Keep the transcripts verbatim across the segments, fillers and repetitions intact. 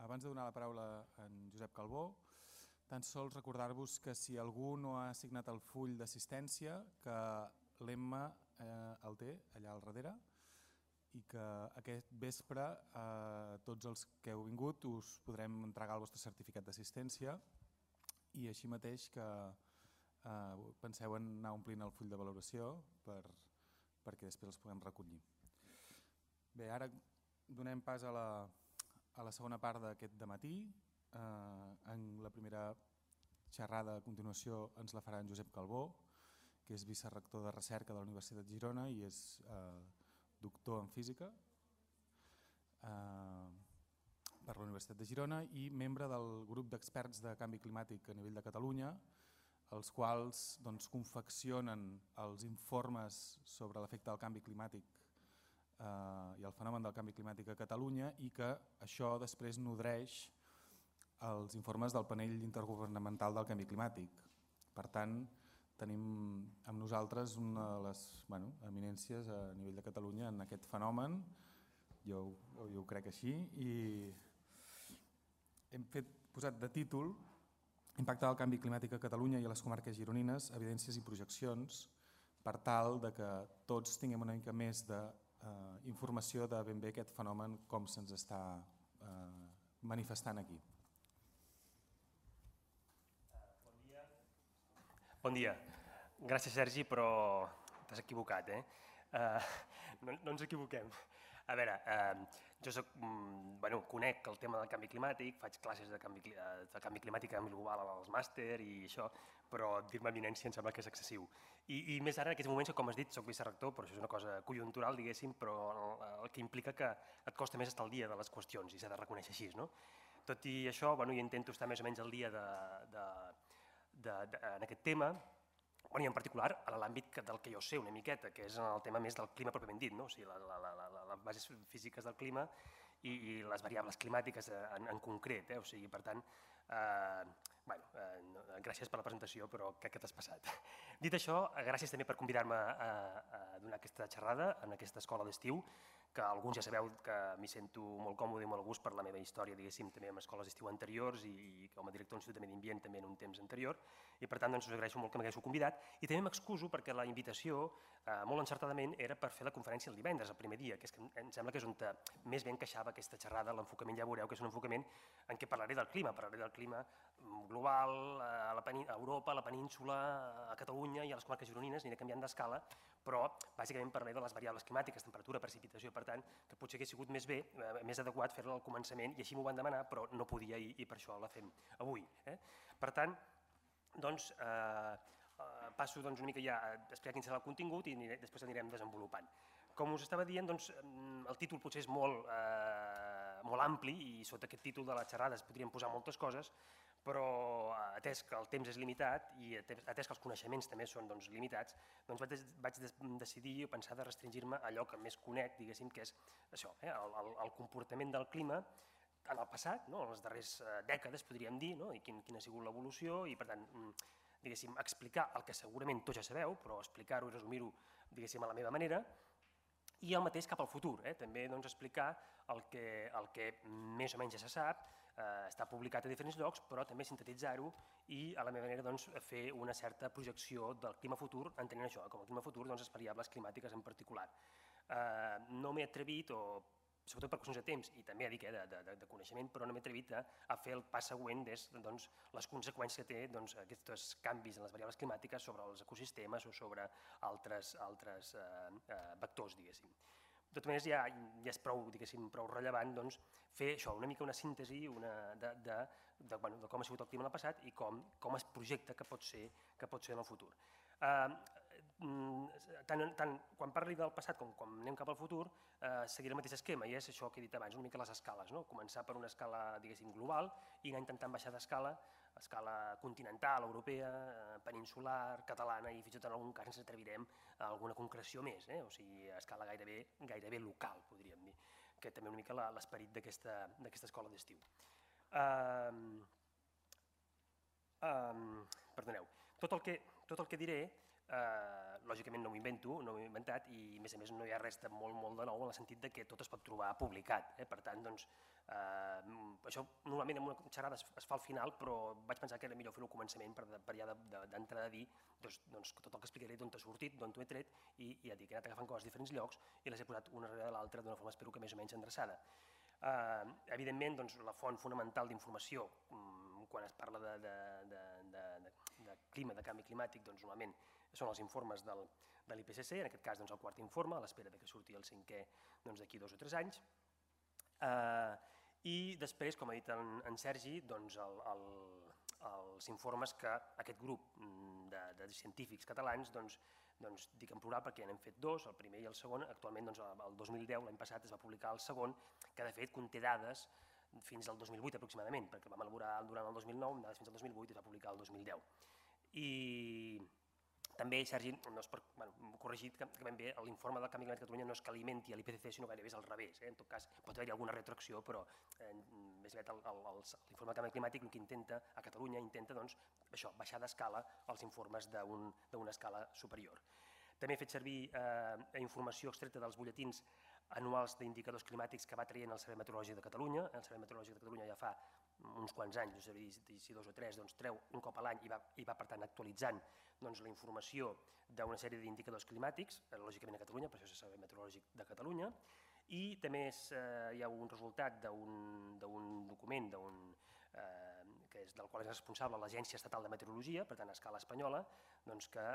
abans de donar la paraula a en Josep Calbó, tan sols recordar-vos que si algú no ha signat el full d'assistència, que l'Emma eh, el té allà al darrere i que aquest vespre eh, tots els que heu vingut us podrem entregar el vostre certificat d'assistència i així mateix que eh, penseu en anar omplint el full de valoració per, perquè després els puguem recollir. Bé, ara donem pas a la, a la segona part d'aquest dematí. Eh, en la primera xerrada a continuació ens la farà en Josep Calbó, que és vicerrector de recerca de la Universitat de Girona i és eh, doctor en física eh, per la Universitat de Girona i membre del grup d'experts de canvi climàtic a nivell de Catalunya, els quals doncs, confeccionen els informes sobre l'efecte del canvi climàtic eh, i el fenomen del canvi climàtic a Catalunya i que això després nodreix els informes del panell intergovernamental del canvi climàtic. Per tant, tenim amb nosaltres una de les bueno, eminències a nivell de Catalunya en aquest fenomen, jo, jo ho crec així, i hem fet, posat de títol Impacte del canvi climàtic a Catalunya i a les comarques gironines, evidències i projeccions, per tal de que tots tinguem una mica més d'informació de ben bé aquest fenomen com se'ns està eh, manifestant aquí. Bon dia. Gràcies, Sergi, però t'has equivocat, eh? Uh, no, no ens equivoquem. A veure, uh, jo soc, um, bueno, conec el tema del canvi climàtic, faig classes de canvi, de canvi climàtic a canvi global als màster i això, però dir-me eminència em sembla que és excessiu. I, i més ara, en aquests moments, com has dit, soc vicerrector, però això és una cosa conjuntural, diguéssim, però el, el que implica que et costa més estar al dia de les qüestions i s'ha de reconèixer així, no? Tot i això, bueno, jo intento estar més o menys al dia de... de De, de, en aquest tema, bueno, i en particular a l'àmbit del que jo sé una miqueta, que és el tema més del clima pròpiament dit, no? O sigui, la, la, la, la, les bases físiques del clima i, i les variables climàtiques en, en concret. Eh? O sigui, per tant, eh, bueno, eh, gràcies per la presentació, però crec que t'has passat. Dit això, gràcies també per convidar-me a, a donar aquesta xerrada en aquesta escola d'estiu, que alguns ja sabeu que m'hi sento molt còmode i molt a gust per la meva història, diguéssim, també en escoles d'estiu anteriors i com a director de l'Institut de Medi Ambient també en un temps anterior, i per tant doncs, us agraeixo molt que m'haguéssiu convidat, i també m'excuso perquè la invitació, eh, molt encertadament, era per fer la conferència el divendres, el primer dia, que és que em sembla que és on més ben encaixava aquesta xerrada, l'enfocament ja veureu que és un enfocament en què parlaré del clima, parlaré del clima global, a, la a Europa, a la península, a Catalunya i a les comarques gironines, aniré canviant d'escala, però bàsicament parlaré de les variables climàtiques, temperatura, precipitació, per tant, que potser hagués sigut més bé, més adequat fer-la al començament, i així m'ho van demanar, però no podia i, i per això la fem avui. Eh? Per tant, doncs, eh, passo doncs, una mica ja a explicar quin serà el contingut i aniré, després anirem desenvolupant. Com us estava dient, doncs, el títol potser és molt, eh, molt ampli i sota aquest títol de la xerrada es podrien posar moltes coses, però atès que el temps és limitat i atès que els coneixements també són doncs, limitats, doncs vaig, vaig decidir o pensar de restringir-me a allò que més conec, diguéssim, que és això, eh, el, el, el comportament del clima en el passat, no, en les darreres dècades, podríem dir, no, i quin, quina ha sigut l'evolució, i per tant, diguéssim, explicar el que segurament tots ja sabeu, però explicar-ho i resumir-ho, diguéssim, a la meva manera, i el mateix cap al futur, eh? També doncs, explicar el que, el que més o menys ja se sap, eh, està publicat a diferents llocs, però també sintetitzar-ho i a la meva manera doncs, fer una certa projecció del clima futur, entenent això, com el clima futur, doncs, les variables climàtiques en particular. Eh, no m'he atrevit, o sobretot per qüestions de temps i també dic, eh, de, de, de coneixement, però no m'he atrevit a, a fer el pas següent des doncs, les conseqüències que té doncs, aquests canvis en les variables climàtiques sobre els ecosistemes o sobre altres, altres eh, eh, vectors, diguéssim. De totes maneres, ja, ja és prou, prou rellevant doncs, fer això, una mica una síntesi una, de, de, de, bueno, de com ha sigut el clima en el passat i com, com es projecta que pot ser, que pot ser en el futur. Uh, tant, tant quan parli del passat com quan anem cap al futur uh, seguiré el mateix esquema i és això que he dit abans, una mica les escales, no? Començar per una escala diguéssim global i anar intentant baixar d'escala, escala continental, europea, uh, peninsular, catalana i fins i tot en algun cas ens atrevirem a alguna concreció més, eh? O sigui, a escala gairebé, gairebé local, podríem dir, que també una mica l'esperit d'aquesta escola d'estiu. Uh, um, perdoneu, tot el que, tot el que diré lògicament no m'ho invento, no m'ho he inventat i a més a més no hi ha res de molt, molt de nou en el sentit de que tot es pot trobar publicat. Per tant, doncs, això normalment en una xerrada es fa al final, però vaig pensar que era millor fer-ho al començament per ja d'entrada dir que tot el que explicaré d'on ha sortit, d'on ho he tret i ja dic, he anat agafant coses a diferents llocs i les he posat una darrere de l'altra d'una forma espero que més o menys endreçada. Evidentment, la font fonamental d'informació quan es parla de clima, de canvi climàtic, normalment són els informes de l'I P C C, en aquest cas el quart informe, a l'espera que surti el cinquè d'aquí dos o tres anys. I després, com ha dit en Sergi, els informes que aquest grup de científics catalans, dic en plural perquè n'hem fet dos, el primer i el segon, actualment el dos mil deu, l'any passat, es va publicar el segon, que de fet conté dades fins al dos mil vuit aproximadament, perquè el vam elaborar durant el dos mil nou, amb dades fins al dos mil vuit i es va publicar el dos mil deu. I també, Sergi, m'ho ha corregit que ben bé l'informe del canvi climàtic a Catalunya no és que alimenti l'I P C C, sinó gairebé és al revés. En tot cas, pot haver-hi alguna retroacció, però més aviat l'informe del canvi climàtic el que intenta, a Catalunya, intenta baixar d'escala els informes d'una escala superior. També he fet servir informació extreta dels butlletins anuals d'indicadors climàtics que va traient el Servei Meteorològic de Catalunya. El Servei Meteorològic de Catalunya ja fa uns quants anys, no sé si dos o tres, treu un cop a l'any i va per tant actualitzant la informació d'una sèrie d'indicadors climàtics, lògicament a Catalunya, per això és el Servei Meteorològic de Catalunya, i també hi ha un resultat d'un document del qual és responsable l'Agència Estatal de Meteorologia, per tant a escala espanyola, que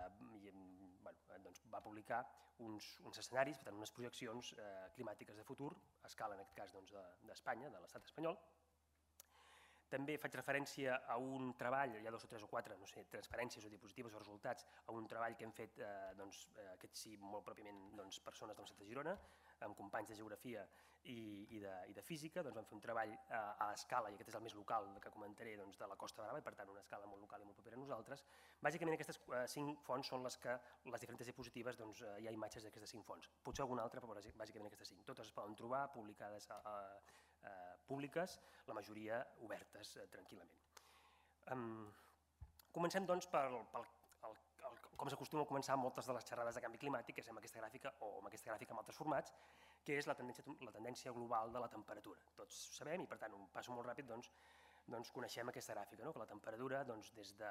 va publicar uns escenaris, per tant unes projeccions climàtiques de futur, a escala en aquest cas d'Espanya, de l'estat espanyol. També faig referència a un treball, hi ha dos o tres o quatre, no sé, transparències o diapositives o resultats, a un treball que hem fet, aquest sí, molt pròpiament persones de la Universitat de Girona, amb companys de geografia i de física, vam fer un treball a escala, i aquest és el més local que comentaré, de la Costa Brava, i per tant una escala molt local i molt propera a nosaltres. Bàsicament aquestes cinc fonts són les que, les diferents diapositives, hi ha imatges d'aquestes cinc fonts. Potser alguna altra, però bàsicament aquestes cinc. Totes es poden trobar publicades públiques, la majoria obertes tranquil·lament. Comencem doncs per com s'acostuma a començar moltes de les xerrades de canvi climàtic, que és amb aquesta gràfica o amb aquesta gràfica amb altres formats, que és la tendència global de la temperatura. Tots ho sabem i per tant, un passo molt ràpid, doncs coneixem aquesta gràfica, que la temperatura des de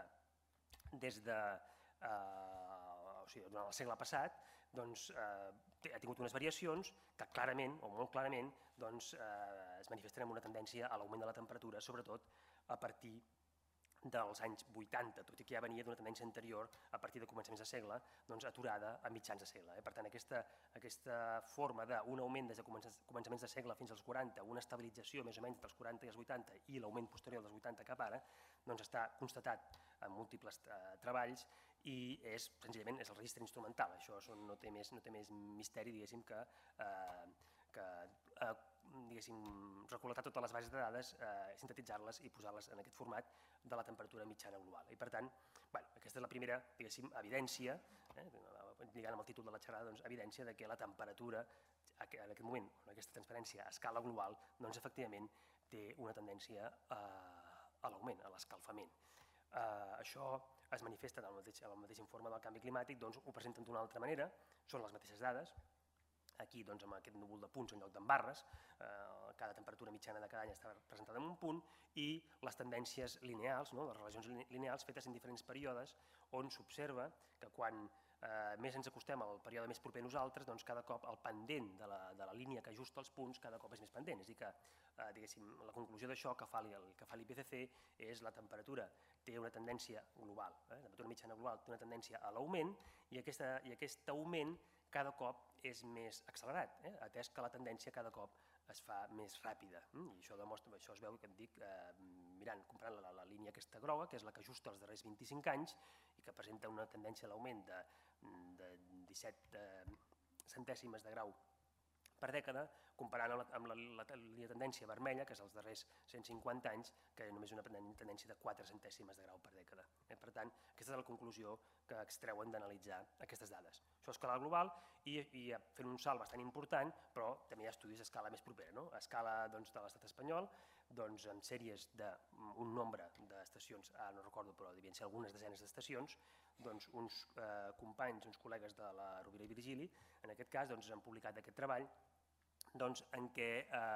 durant el segle passat ha tingut unes variacions que clarament, o molt clarament, es manifesten en una tendència a l'augment de la temperatura, sobretot a partir dels anys vuitanta, tot i que ja venia d'una tendència anterior a partir de començaments de segle, aturada a mitjans de segle. Per tant, aquesta forma d'un augment des de començaments de segle fins als quaranta, una estabilització més o menys entre els quaranta i els vuitanta i l'augment posterior dels vuitanta cap ara, està constatat en múltiples treballs i és, senzillament, és el registre instrumental. Això no té més misteri, diguéssim, que recol·lectar totes les bases de dades, sintetitzar-les i posar-les en aquest format de la temperatura mitjana global. I per tant, aquesta és la primera evidència, lligant amb el títol de la xerrada, evidència que la temperatura, en aquest moment, aquesta transferència a escala global, efectivament té una tendència a l'augment, a l'escalfament. Això es manifesta en el mateix informe del canvi climàtic, ho presenten d'una altra manera, són les mateixes dades, aquí amb aquest núvol de punts en lloc d'en barres, cada temperatura mitjana de cada any està presentada en un punt, i les tendències lineals, les relacions lineals fetes en diferents períodes, on s'observa que quan més ens acostem al període més proper a nosaltres, cada cop el pendent de la línia que ajusta els punts cada cop és més pendent. És a dir que, diguéssim, la conclusió d'això que fa l'I P C C és la temperatura té una tendència global, la temperatura mitjana global té una tendència a l'augment i aquest augment cada cop és més accelerat, atès que la tendència cada cop es fa més ràpida. I això es veu, que et dic, mirant, comparant la línia aquesta groga, que és la que ajusta els darrers vint-i-cinc anys i que presenta una tendència a l'augment de disset centèsimes de grau per dècada, comparant amb la tendència vermella, que és els darrers cent cinquanta anys, que només una tendència de quatre centèsimes de grau per dècada. Per tant, aquesta és la conclusió que extreuen d'analitzar aquestes dades. Això a escala global i fent un salt bastant important, però també hi ha estudis a escala més propera. A escala de l'estat espanyol, en sèries d'un nombre d'estacions, ara no recordo, però devien ser algunes desenes d'estacions, uns companys, uns col·legues de la Rovira i Virgili, en aquest cas han publicat aquest treball en què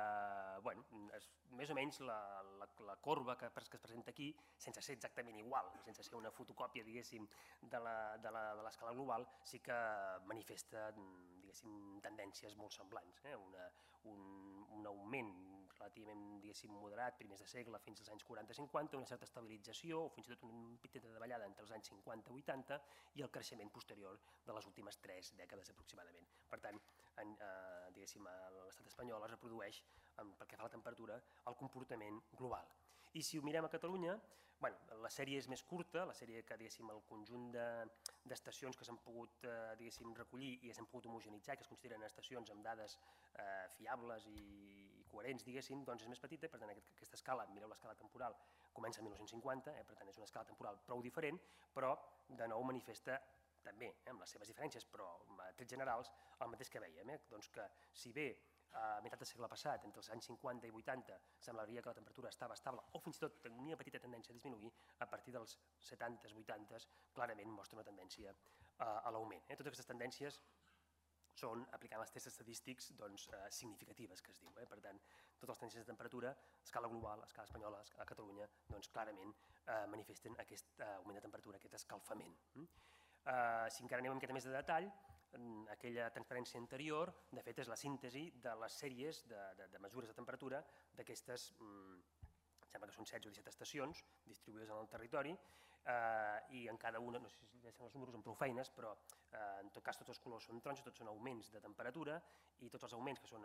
més o menys la corba que es presenta aquí, sense ser exactament igual, sense ser una fotocòpia de l'escala global, sí que manifesta tendències molt semblants. Un augment relativament moderat, primers de segle fins als anys quaranta cinquanta, una certa estabilització o fins i tot un pitet de davallada entre els anys cinquanta vuitanta i el creixement posterior de les últimes tres dècades aproximadament. Per tant, l'estat espanyol es reprodueix, pel que fa a la temperatura, el comportament global. I si ho mirem a Catalunya, la sèrie és més curta, la sèrie que el conjunt d'estacions que s'han pogut recollir i s'han pogut homogenitzar, que es consideren estacions amb dades fiables i coherents, doncs és més petita, per tant aquesta escala, mireu l'escala temporal, comença a mil nou-cents cinquanta, per tant és una escala temporal prou diferent, però de nou manifesta també, amb les seves diferències, però a trets generals, el mateix que vèiem, que si bé a meitat del segle passat, entre els anys cinquanta i vuitanta, semblaria que la temperatura estava estable o fins i tot tenia petita tendència a disminuir, a partir dels setanta, vuitanta, clarament mostra una tendència a l'augment. Totes aquestes tendències són, aplicant els tests estadístics, significatives, que es diu. Per tant, totes les tendències de temperatura, a escala global, a escala espanyola, a Catalunya, clarament manifesten aquest augment de temperatura, aquest escalfament. Si encara anem amb una miqueta més de detall, aquella transparència anterior, de fet, és la síntesi de les sèries de mesures de temperatura d'aquestes, sembla que són setze o disset estacions distribuïdes en el territori, i en cada una, no sé si deixen els números amb prou feines, però en tot cas tots els colors són taronja, tots són augments de temperatura, i tots els augments que són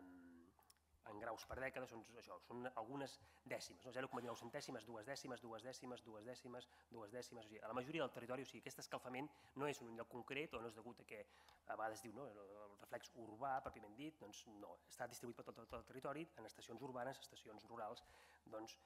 en graus per dècada són algunes dècimes, zero coma dinou centèsimes, dues dècimes, dues dècimes, dues dècimes, dues dècimes, a la majoria del territori. O sigui, aquest escalfament no és en un lloc concret o no és degut a que a vegades diu el reflex urbà, pròpiament dit, doncs no, està distribuït per tot el territori, en estacions urbanes, estacions rurals, doncs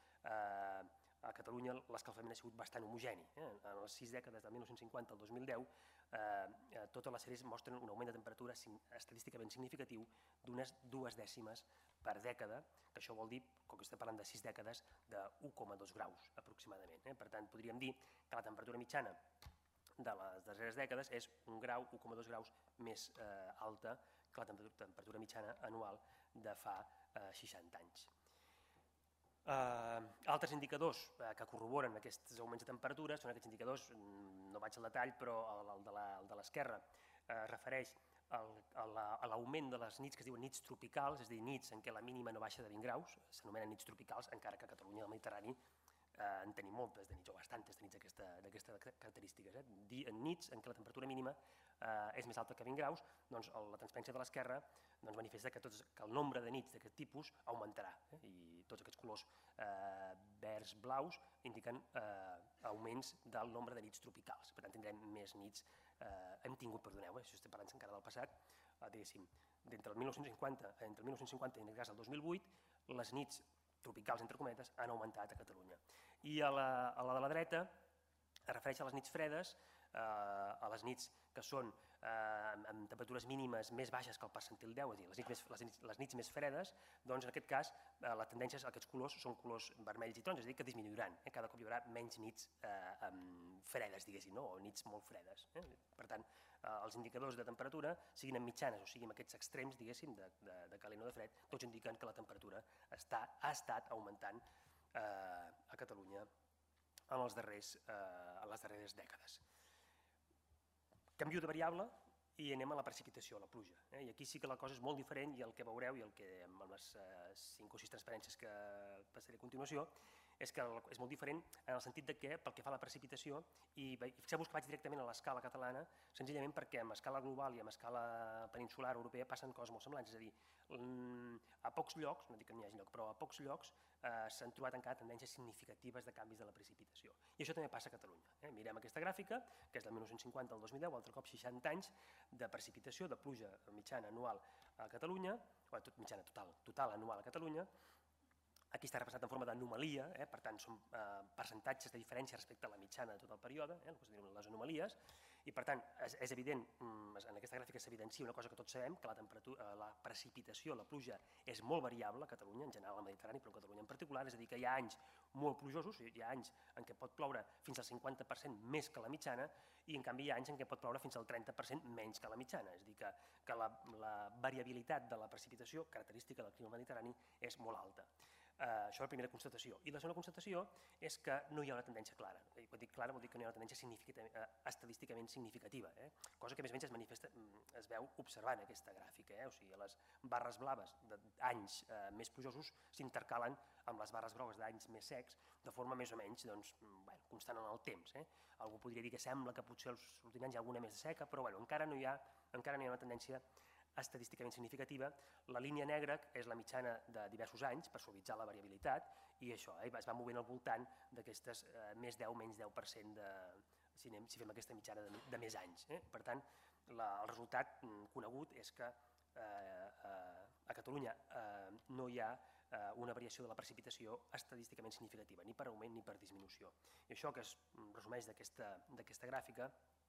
a Catalunya l'escalfament ha sigut bastant homogeni. En les sis dècades de mil nou-cents cinquanta al dos mil deu, totes les sèries mostren un augment de temperatura estadísticament significatiu d'unes dues dècimes per dècada, que això vol dir, com que estem parlant de sis dècades, d'un coma dos graus aproximadament. Per tant, podríem dir que la temperatura mitjana de les darreres dècades és un grau, un coma dos graus més alta que la temperatura mitjana anual de fa seixanta anys. Altres indicadors que corroboren aquests augments de temperatura són aquests indicadors, no vaig al detall, però el de l'esquerra es refereix a l'augment de les nits que es diuen nits tropicals, és a dir, nits en què la mínima no baixa de vint graus, s'anomenen nits tropicals, encara que a Catalunya i al Mediterrani en tenim moltes de nits, o bastantes de nits d'aquestes característiques. En nits en què la temperatura mínima és més alta que vint graus, doncs la transparència de l'esquerra manifesta que el nombre de nits d'aquest tipus augmentarà, i tots aquests colors verds blaus indiquen augments del nombre de nits tropicals. Per tant, tindrem més nits, hem tingut, perdoneu, això estem parlant encara del passat, diguéssim, d'entre el mil nou-cents cinquanta i en aquest cas el dos mil vuit, les nits tropicals, entre cometes, han augmentat a Catalunya. I a la de la dreta es refereix a les nits fredes, a les nits que són amb temperatures mínimes més baixes que el percentil deu, és a dir, les nits més fredes, doncs en aquest cas la tendència és que aquests colors són colors vermells i taronges, és a dir, que disminuiran. Cada cop hi haurà menys nits fredes, diguéssim, o nits molt fredes. Per tant, els indicadors de temperatura, siguin en mitjanes o siguin en aquests extrems, diguéssim, de calent o de fred, tots indiquen que la temperatura ha estat augmentant a Catalunya en les darreres dècades. Canvio de variable i anem a la precipitació, a la pluja. I aquí sí que la cosa és molt diferent i el que veureu i el que amb les cinc o sis transparències que passaré a continuació és que és molt diferent en el sentit que pel que fa a la precipitació, i fixeu-vos que vaig directament a l'escala catalana, senzillament perquè en escala global i en escala peninsular europea passen coses molt semblants, és a dir, a pocs llocs, no dic que no hi hagi lloc, però a pocs llocs s'han trobat encara tendències significatives de canvis de la precipitació. I això també passa a Catalunya. Mirem aquesta gràfica, que és del mil nou-cents cinquanta al dos mil deu, altre cop seixanta anys de precipitació, de pluja mitjana anual a Catalunya, mitjana total anual a Catalunya. Aquí està representat en forma d'anomalia, per tant són percentatges de diferència respecte a la mitjana de tot el període, les anomalies, I per tant, és, és evident, en aquesta gràfica s'evidencia una cosa que tots sabem, que la, temperatura, la precipitació, la pluja, és molt variable a Catalunya, en general al Mediterrani, però a Catalunya en particular, és a dir, que hi ha anys molt plujosos, hi ha anys en què pot ploure fins al cinquanta per cent més que la mitjana, i en canvi hi ha anys en què pot ploure fins al trenta per cent menys que la mitjana, és a dir, que, que la, la variabilitat de la precipitació, característica del clima mediterrani, és molt alta. Uh, això és la primera constatació. I la segona constatació és que no hi ha una tendència clara. I quan dic clara vol dir que no hi ha una tendència significativa, uh, estadísticament significativa, eh? Cosa que més o menys es manifesta, es veu observant aquesta gràfica. Eh? O sigui, les barres blaves d'anys uh, més plujosos s'intercalen amb les barres grogues d'anys més secs de forma més o menys doncs, bueno, constant en el temps. Eh? Algú podria dir que sembla que potser els últims anys hi ha alguna més seca, però bueno, encara, no hi ha, encara no hi ha una tendència estadísticament significativa. La línia negra és la mitjana de diversos anys per suavitzar la variabilitat i això eh, es va movent al voltant d'aquestes eh, més deu, menys deu per cent de, si, anem, si fem aquesta mitjana de, de més anys. Eh? Per tant, la, el resultat mm, conegut és que eh, eh, a Catalunya eh, no hi ha eh, una variació de la precipitació estadísticament significativa, ni per augment ni per disminució. I això que es resumeix d'aquesta gràfica,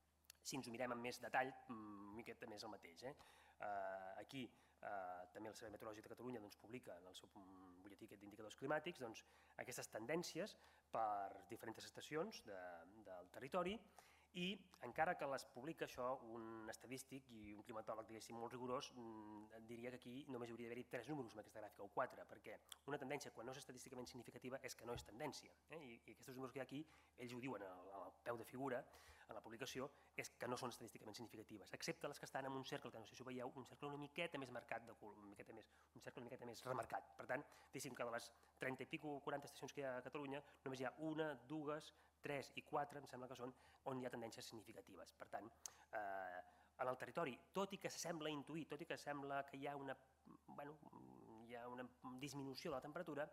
si ens ho mirem amb més detall, una miqueta més el mateix. Eh? Uh, aquí uh, també el Servei Meteorològic de Catalunya doncs, publica en el seu butlletí d'indicadors climàtics doncs, aquestes tendències per diferents estacions de, del territori i encara que les publica això un estadístic i un climatòleg diguéssim molt rigorós, mm, diria que aquí només hauria d'haver-hi tres números en aquesta gràfica o quatre, perquè una tendència quan no és estadísticament significativa és que no és tendència. Eh? I, I aquests números que hi ha aquí, ells ho diuen al, al peu de figura, en la publicació, és que no són estadísticament significatives, excepte les que estan en un cercle, que no sé si ho veieu, un cercle una miqueta més marcat, de cul, una miqueta més, un cercle una miqueta més remarcat. Per tant, diguéssim que de les trenta i pico, quaranta estacions que hi ha a Catalunya, només hi ha una, dues, tres i quatre, em sembla que són, on hi ha tendències significatives. Per tant, eh, en el territori, tot i que sembla intuir, tot i que sembla que hi ha una, bueno, hi ha una disminució de la temperatura,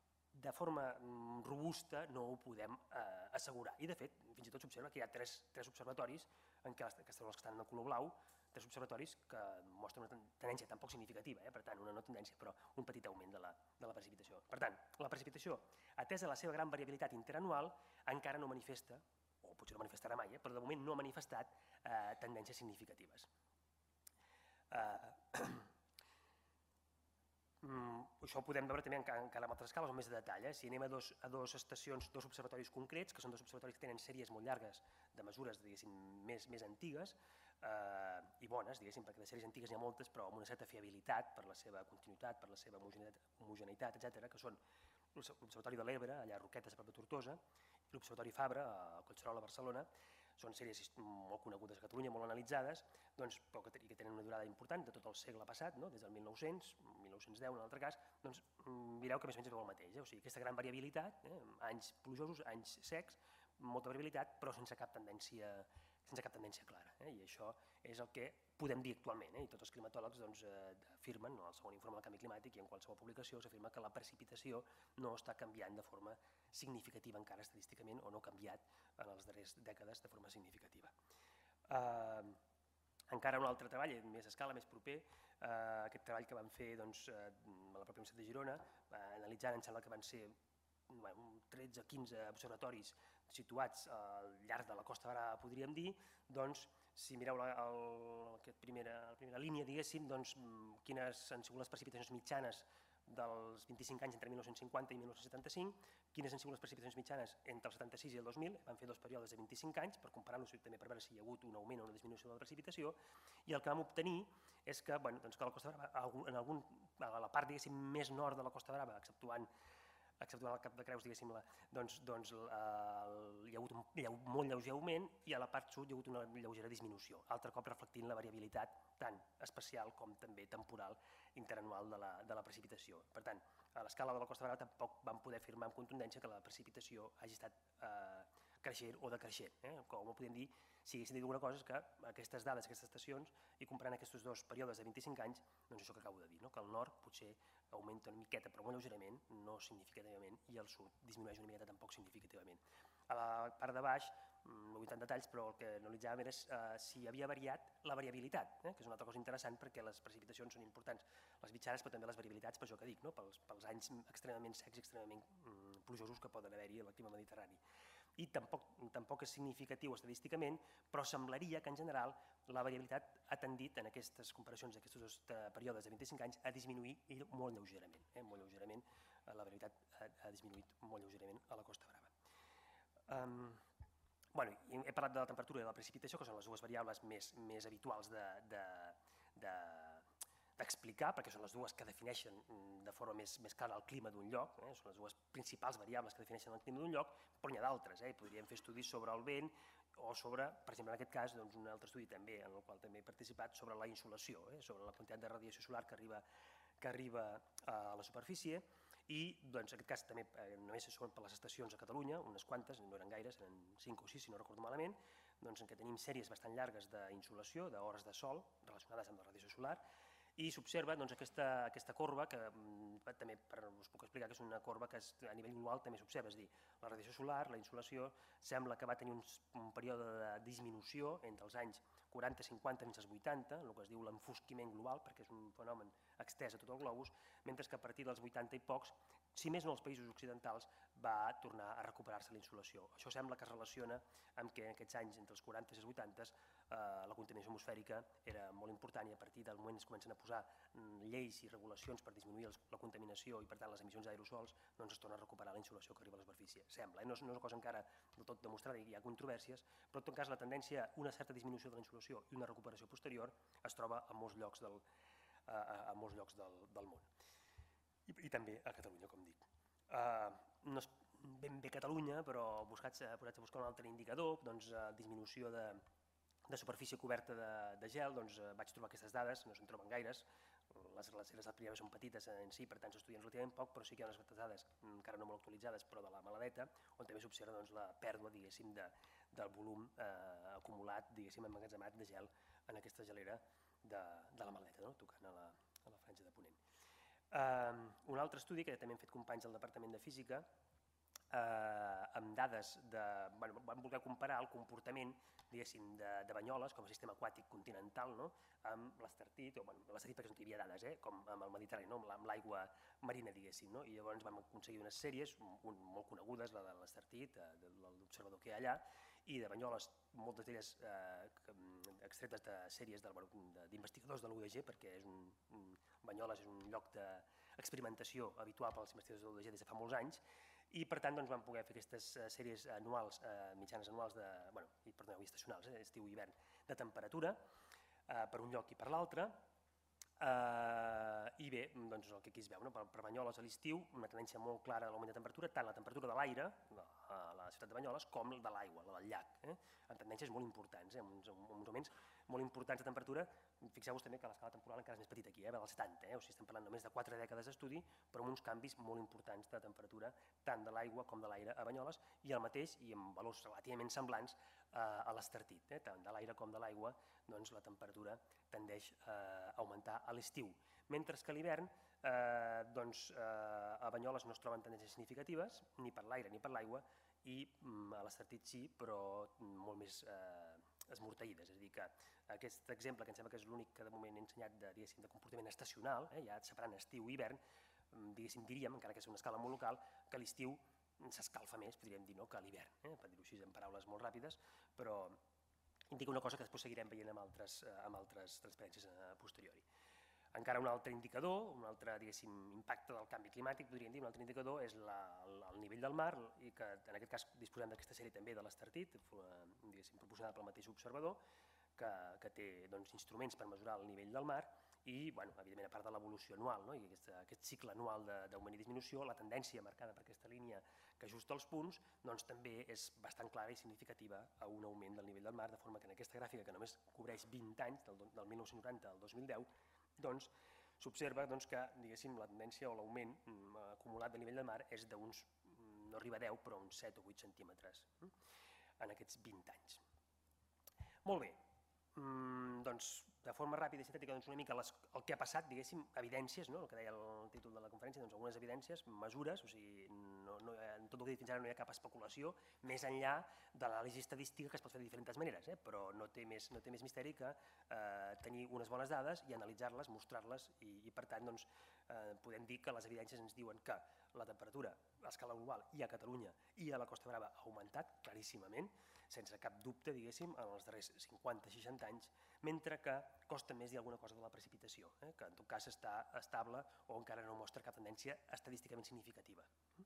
de forma robusta no ho podem eh, assegurar. I de fet, fins i tot s'observa que hi ha tres, tres observatoris, en què les, que són els que estan en el color blau, tres observatoris que mostren una tendència tan poc significativa, eh? Per tant, una no tendència, però un petit augment de la, de la precipitació. Per tant, la precipitació, atesa la seva gran variabilitat interanual, encara no manifesta, o potser no manifestarà mai, eh? Però de moment no ha manifestat eh, tendències significatives. Eh, Mm, això ho podem veure també encara en altres escales o més de detall. Eh? Si anem a dos, a dos estacions, dos observatoris concrets, que són dos observatoris que tenen sèries molt llargues de mesures més, més antigues eh, i bones, perquè de sèries antigues n'hi ha moltes, però amb una certa fiabilitat per la seva continuïtat, per la seva homogeneïtat, etcètera, que són l'Observatori de l'Ebre, allà a Roquetes, a prop de Tortosa, i l'Observatori Fabra, a Collserola, a Barcelona. Són sèries molt conegudes a Catalunya, molt analitzades, doncs, però que, que tenen una durada important de tot el segle passat, no? Des del mil nou-cents, mil nou-cents deu en l'altre cas, doncs mireu que més o menys es veu el mateix. Eh? O sigui, aquesta gran variabilitat, eh? Anys plujosos, anys secs, molta variabilitat, però sense cap tendència, sense cap tendència clara. Eh? I això és el que podem dir actualment, eh? I tots els climatòlegs doncs, eh, afirmen, en el segon informe del canvi climàtic i en qualsevol publicació s'afirma que la precipitació no està canviant de forma significativa encara estadísticament o no ha canviat en les darreres dècades de forma significativa. Eh, encara un altre treball, més a escala, més proper, eh, aquest treball que van fer doncs, a la pròpia Universitat de Girona, eh, analitzant, em sembla que van ser bueno, tretze o quinze observatoris situats al llarg de la Costa Brava, podríem dir, doncs, si mireu la, el, aquest primera, la primera línia, diguéssim, doncs, quines han sigut les precipitacions mitjanes dels vint-i-cinc anys entre mil nou-cents cinquanta i mil nou-cents setanta-cinc, quines han sigut les precipitacions mitjanes entre el setanta-sis i el dos mil, van fer dos períodes de vint-i-cinc anys per comparar-los també per veure si hi ha hagut un augment o una disminució de la precipitació, i el que vam obtenir és que, bueno, doncs que a la Costa Brava, en algun, a la part més nord de la Costa Brava, exceptuant exceptuant el Cap de Creus, diguéssim, la, doncs, doncs el, hi, ha hagut un, hi ha hagut molt lleuger augment i a la part sud hi ha hagut una lleugera disminució, altre cop reflectint la variabilitat tant espacial com també temporal interanual de la, de la precipitació. Per tant, a l'escala de la Costa Brava tampoc vam poder afirmar amb contundència que la precipitació hagi estat eh, creixent o decreixent. Eh? Com ho podem dir, si haguéssim dit alguna cosa és que aquestes dades, aquestes estacions, i comparant aquests dos períodes de vint-i-cinc anys, doncs això que acabo de dir, no? Que el nord potser augmenta una miqueta, però molt lleugerament, no significativament, i el sud disminueix una miqueta tampoc significativament. A la part de baix, no vull tant detalls, però el que analitzàvem era eh, si havia variat la variabilitat, eh? Que és una altra cosa interessant perquè les precipitacions són importants, les mitjanes, però també les variabilitats, per això que dic, no? pels, pels anys extremament secs i extremament mm, plujosos que poden haver-hi al clima mediterrani. i tampoc és significatiu estadísticament, però semblaria que en general la variabilitat ha tendit en aquestes comparacions d'aquests dos períodes de vint-i-cinc anys a disminuir molt lleugerament. Molt lleugerament la variabilitat ha disminuït molt lleugerament a la Costa Brava. He parlat de la temperatura i de la precipitació, que són les dues variables més habituals d'explicar, perquè són les dues que defineixen de forma més clara el clima d'un lloc, són les dues principals variables que defineixen el clima d'un lloc, però n'hi ha d'altres. Podríem fer estudis sobre el vent o sobre, per exemple, en aquest cas, un altre estudi també en el qual també he participat, sobre la insolació, sobre la quantitat de radiació solar que arriba a la superfície, i en aquest cas també només són per les estacions a Catalunya, unes quantes, no eren gaires, eren cinc o sis si no recordo malament, en què tenim sèries bastant llargues d'insolació, d'hores de sol relacionades amb la radiació solar, i s'observa aquesta corba, que també us puc explicar que és una corba que a nivell global també s'observa, és a dir, la radiació solar, la insolació, sembla que va tenir un període de disminució entre els anys quaranta cinquanta fins als vuitanta, el que es diu l'enfosquiment global, perquè és un fenomen extès a tot el globus, mentre que a partir dels vuitanta i pocs, si més no als països occidentals, va tornar a recuperar-se la insolació. Això sembla que es relaciona amb que en aquests anys, entre els quaranta i els vuitanta, la contaminació atmosfèrica era molt important i a partir del moment es comencen a posar lleis i regulacions per disminuir la contaminació i per tant les emissions d'aerosols, doncs es torna a recuperar la insolació que arriba a la superfície. Sembla, no és una cosa encara del tot demostrada i hi ha controvèrsies, però en tot cas la tendència a una certa disminució de la insolació i una recuperació posterior es troba a molts llocs del món. I també a Catalunya, com dic. No és ben bé Catalunya, però posats a buscar un altre indicador, disminució de superfície coberta de gel, vaig trobar aquestes dades, no se'n troben gaires, les glaceres primeres són petites en si, per tant s'estudien relativament poc, però sí que hi ha unes dades encara no molt actualitzades, però de la Maladeta, on també s'observa la pèrdua del volum acumulat, emmagatzemat de gel en aquesta gelera de la Maladeta, tocant a la franja de Ponent. Un altre estudi que també han fet companys del Departament de Física amb dades de... van voler comparar el comportament de Banyoles com a sistema aquàtic continental amb l'Estartit, l'Estartit perquè no hi havia dades, com amb el Mediterrani, amb l'aigua marina, diguéssim. I llavors vam aconseguir unes sèries molt conegudes, la de l'Estartit, de l'observador que hi ha allà, i de Banyoles, moltes d'elles extretes de sèries d'investigadors de l'U D G, perquè Banyoles és un lloc d'experimentació habitual per als investigadors de l'U D G des de fa molts anys, i per tant vam poder fer aquestes sèries anuals, mitjanes anuals, perdó, estacionals, estiu i hivern, de temperatura per un lloc i per l'altre. I bé, el que aquí es veu, per Banyoles a l'estiu, una tendència molt clara a l'augment de temperatura, tant la temperatura de l'aire, a la ciutat de Banyoles, com de l'aigua, la del llac, amb tendències molt importants, amb uns augments molt importants de temperatura. Fixeu-vos també que l'escala temporal encara és més petita aquí, ve dels setanta, o sigui, estem parlant només de quatre dècades d'estudi, però amb uns canvis molt importants de temperatura, tant de l'aigua com de l'aire a Banyoles, i el mateix, i amb valors relativament semblants, a l'Estartit, tant de l'aire com de l'aigua, la temperatura tendeix a augmentar a l'estiu, mentre que a l'hivern a Banyoles no es troben tendències significatives, ni per l'aire ni per l'aigua, i a l'Estartit sí, però molt més esmorteïdes. És a dir, que aquest exemple, que em sembla que és l'únic que de moment he ensenyat de comportament estacional, ja separant estiu i hivern, diríem, encara que és una escala molt local, que a l'estiu s'escalfa més, podríem dir, que a l'hivern, per dir-ho així en paraules molt ràpides, però indica una cosa que després seguirem veient amb altres transparències a posteriori. Encara un altre indicador, un altre impacte del canvi climàtic, podríem dir, un altre indicador és el nivell del mar, i que en aquest cas disposem d'aquesta sèrie també de l'Estartit, proporcionada pel mateix observador, que té instruments per mesurar el nivell del mar, i, evidentment, a part de l'evolució anual, aquest cicle anual d'augment i disminució, la tendència marcada per aquesta línia que ajusta els punts també és bastant clara i significativa a un augment del nivell del mar, de forma que en aquesta gràfica, que només cobreix vint anys, del mil nou-cents noranta al dos mil deu, s'observa que la tendència o l'augment acumulat de nivell del mar és d'uns, no arriba a deu, però uns set o vuit centímetres en aquests vint anys. Molt bé, doncs de forma ràpida i sintètica una mica el que ha passat, diguéssim, evidències, el que deia el títol de la conferència, algunes evidències, mesures, o sigui, en tot el que he dit fins ara no hi ha cap especulació, més enllà de l'anàlisi estadística que es pot fer de diferents maneres, però no té més misteri que tenir unes bones dades i analitzar-les, mostrar-les, i per tant podem dir que les evidències ens diuen que la temperatura a escala global i a Catalunya i a la Costa Brava ha augmentat claríssimament, sense cap dubte, diguéssim, en els darrers cinquanta a seixanta anys, mentre que costa més dir alguna cosa de la precipitació, eh, que en tot cas està estable o encara no mostra cap tendència estadísticament significativa.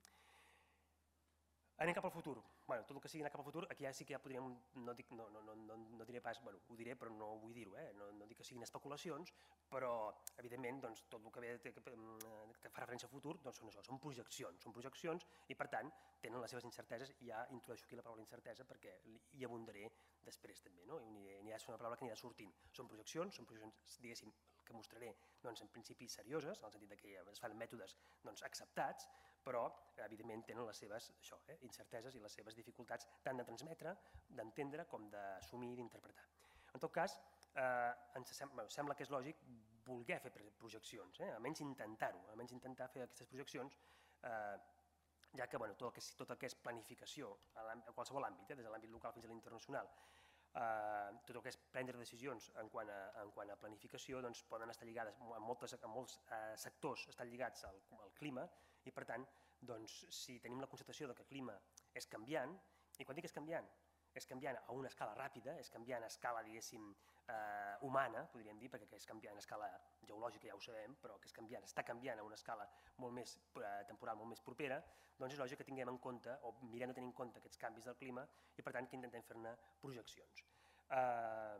Anem cap al futur. Bueno, tot el que sigui anar cap al futur, aquí ja sí que ja podríem, no, dic, no, no, no, no diré pas, bueno, ho diré però no vull dir-ho, eh? no, no dic que siguin especulacions, però evidentment doncs, tot el que, ve, que, que fa referència al futur doncs, són això, són projeccions, són projeccions i per tant tenen les seves incerteses i ja introdueixo aquí la paraula incertesa perquè hi abundaré després també, no? I anirà, és una paraula que anirà sortint. Són projeccions, són projeccions, diguéssim, que mostraré doncs, en principi serioses, en el sentit que es fan mètodes doncs, acceptats, però evidentment tenen les seves això, eh, incerteses i les seves dificultats tant de transmetre, d'entendre com d'assumir i d'interpretar. En tot cas, eh, ens sembla, sembla que és lògic voler fer projeccions, eh, almenys intentar-ho, almenys intentar fer aquestes projeccions, eh, ja que bueno, tot, el que, tot el que és planificació a, a qualsevol àmbit, eh, des de l'àmbit local fins a l'internacional, Uh, tot el que és prendre decisions en quant a, en quant a planificació doncs, poden estar lligades, en, moltes, en molts uh, sectors estan lligats al, al clima i per tant, doncs, si tenim la constatació de que el clima és canviant, i quan dic és canviant, és canviant a una escala ràpida, és canviant a escala, diguéssim, eh, humana, podríem dir, perquè és canviant a escala geològica, ja ho sabem, però que és canviant, està canviant a una escala molt més eh, temporal, molt més propera, doncs és lògic que tinguem en compte, o mirem de tenir en compte aquests canvis del clima i per tant que intentem fer-ne projeccions. Eh,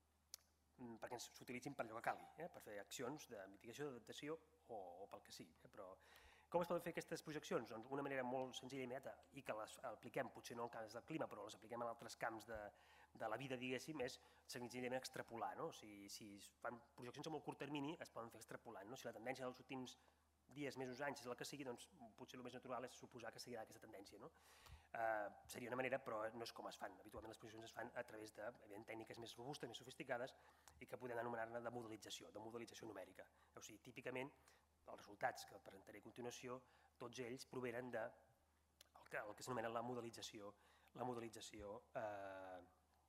perquè s'utilitzin per allò que calgui, eh, per fer accions de mitigació, d'adaptació o, o pel que sigui, eh, però com es poden fer aquestes projeccions? Doncs una manera molt senzilla i immediata i que les apliquem, potser no en camps del clima, però les apliquem en altres camps de, de la vida, diguéssim, és senzillament extrapolar. No? Si, si es fan projeccions a molt curt termini, es poden fer extrapolant. No? Si la tendència dels últims dies, mesos, anys és la que sigui, doncs potser el més natural és suposar que seguirà aquesta tendència. No? Uh, seria una manera, però no és com es fan. Habitualment les projeccions es fan a través de evident, tècniques més robustes, més sofisticades i que podem anomenar-ne de modelització, de modelització numèrica. O sigui, típicament, els resultats que presentaré a continuació, tots ells provenen de el que, el que s'anomena la modelització, la modelització eh,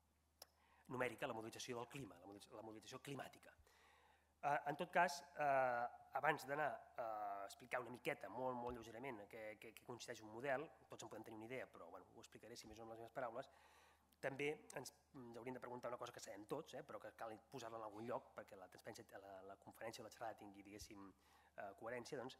numèrica, la modelització del clima, la modelització, la modelització climàtica. Eh, en tot cas, eh, abans d'anar a explicar una miqueta, molt, molt lleugerament, què, què, què consisteix un model, tots en podem tenir una idea, però bueno, ho explicaré si més o menys amb les meves paraules, també ens, ens hauríem de preguntar una cosa que sabem tots, eh, però que cal posar-la en algun lloc perquè la, la, la conferència o la xerrada tingui, diguéssim, eh, coherència, doncs,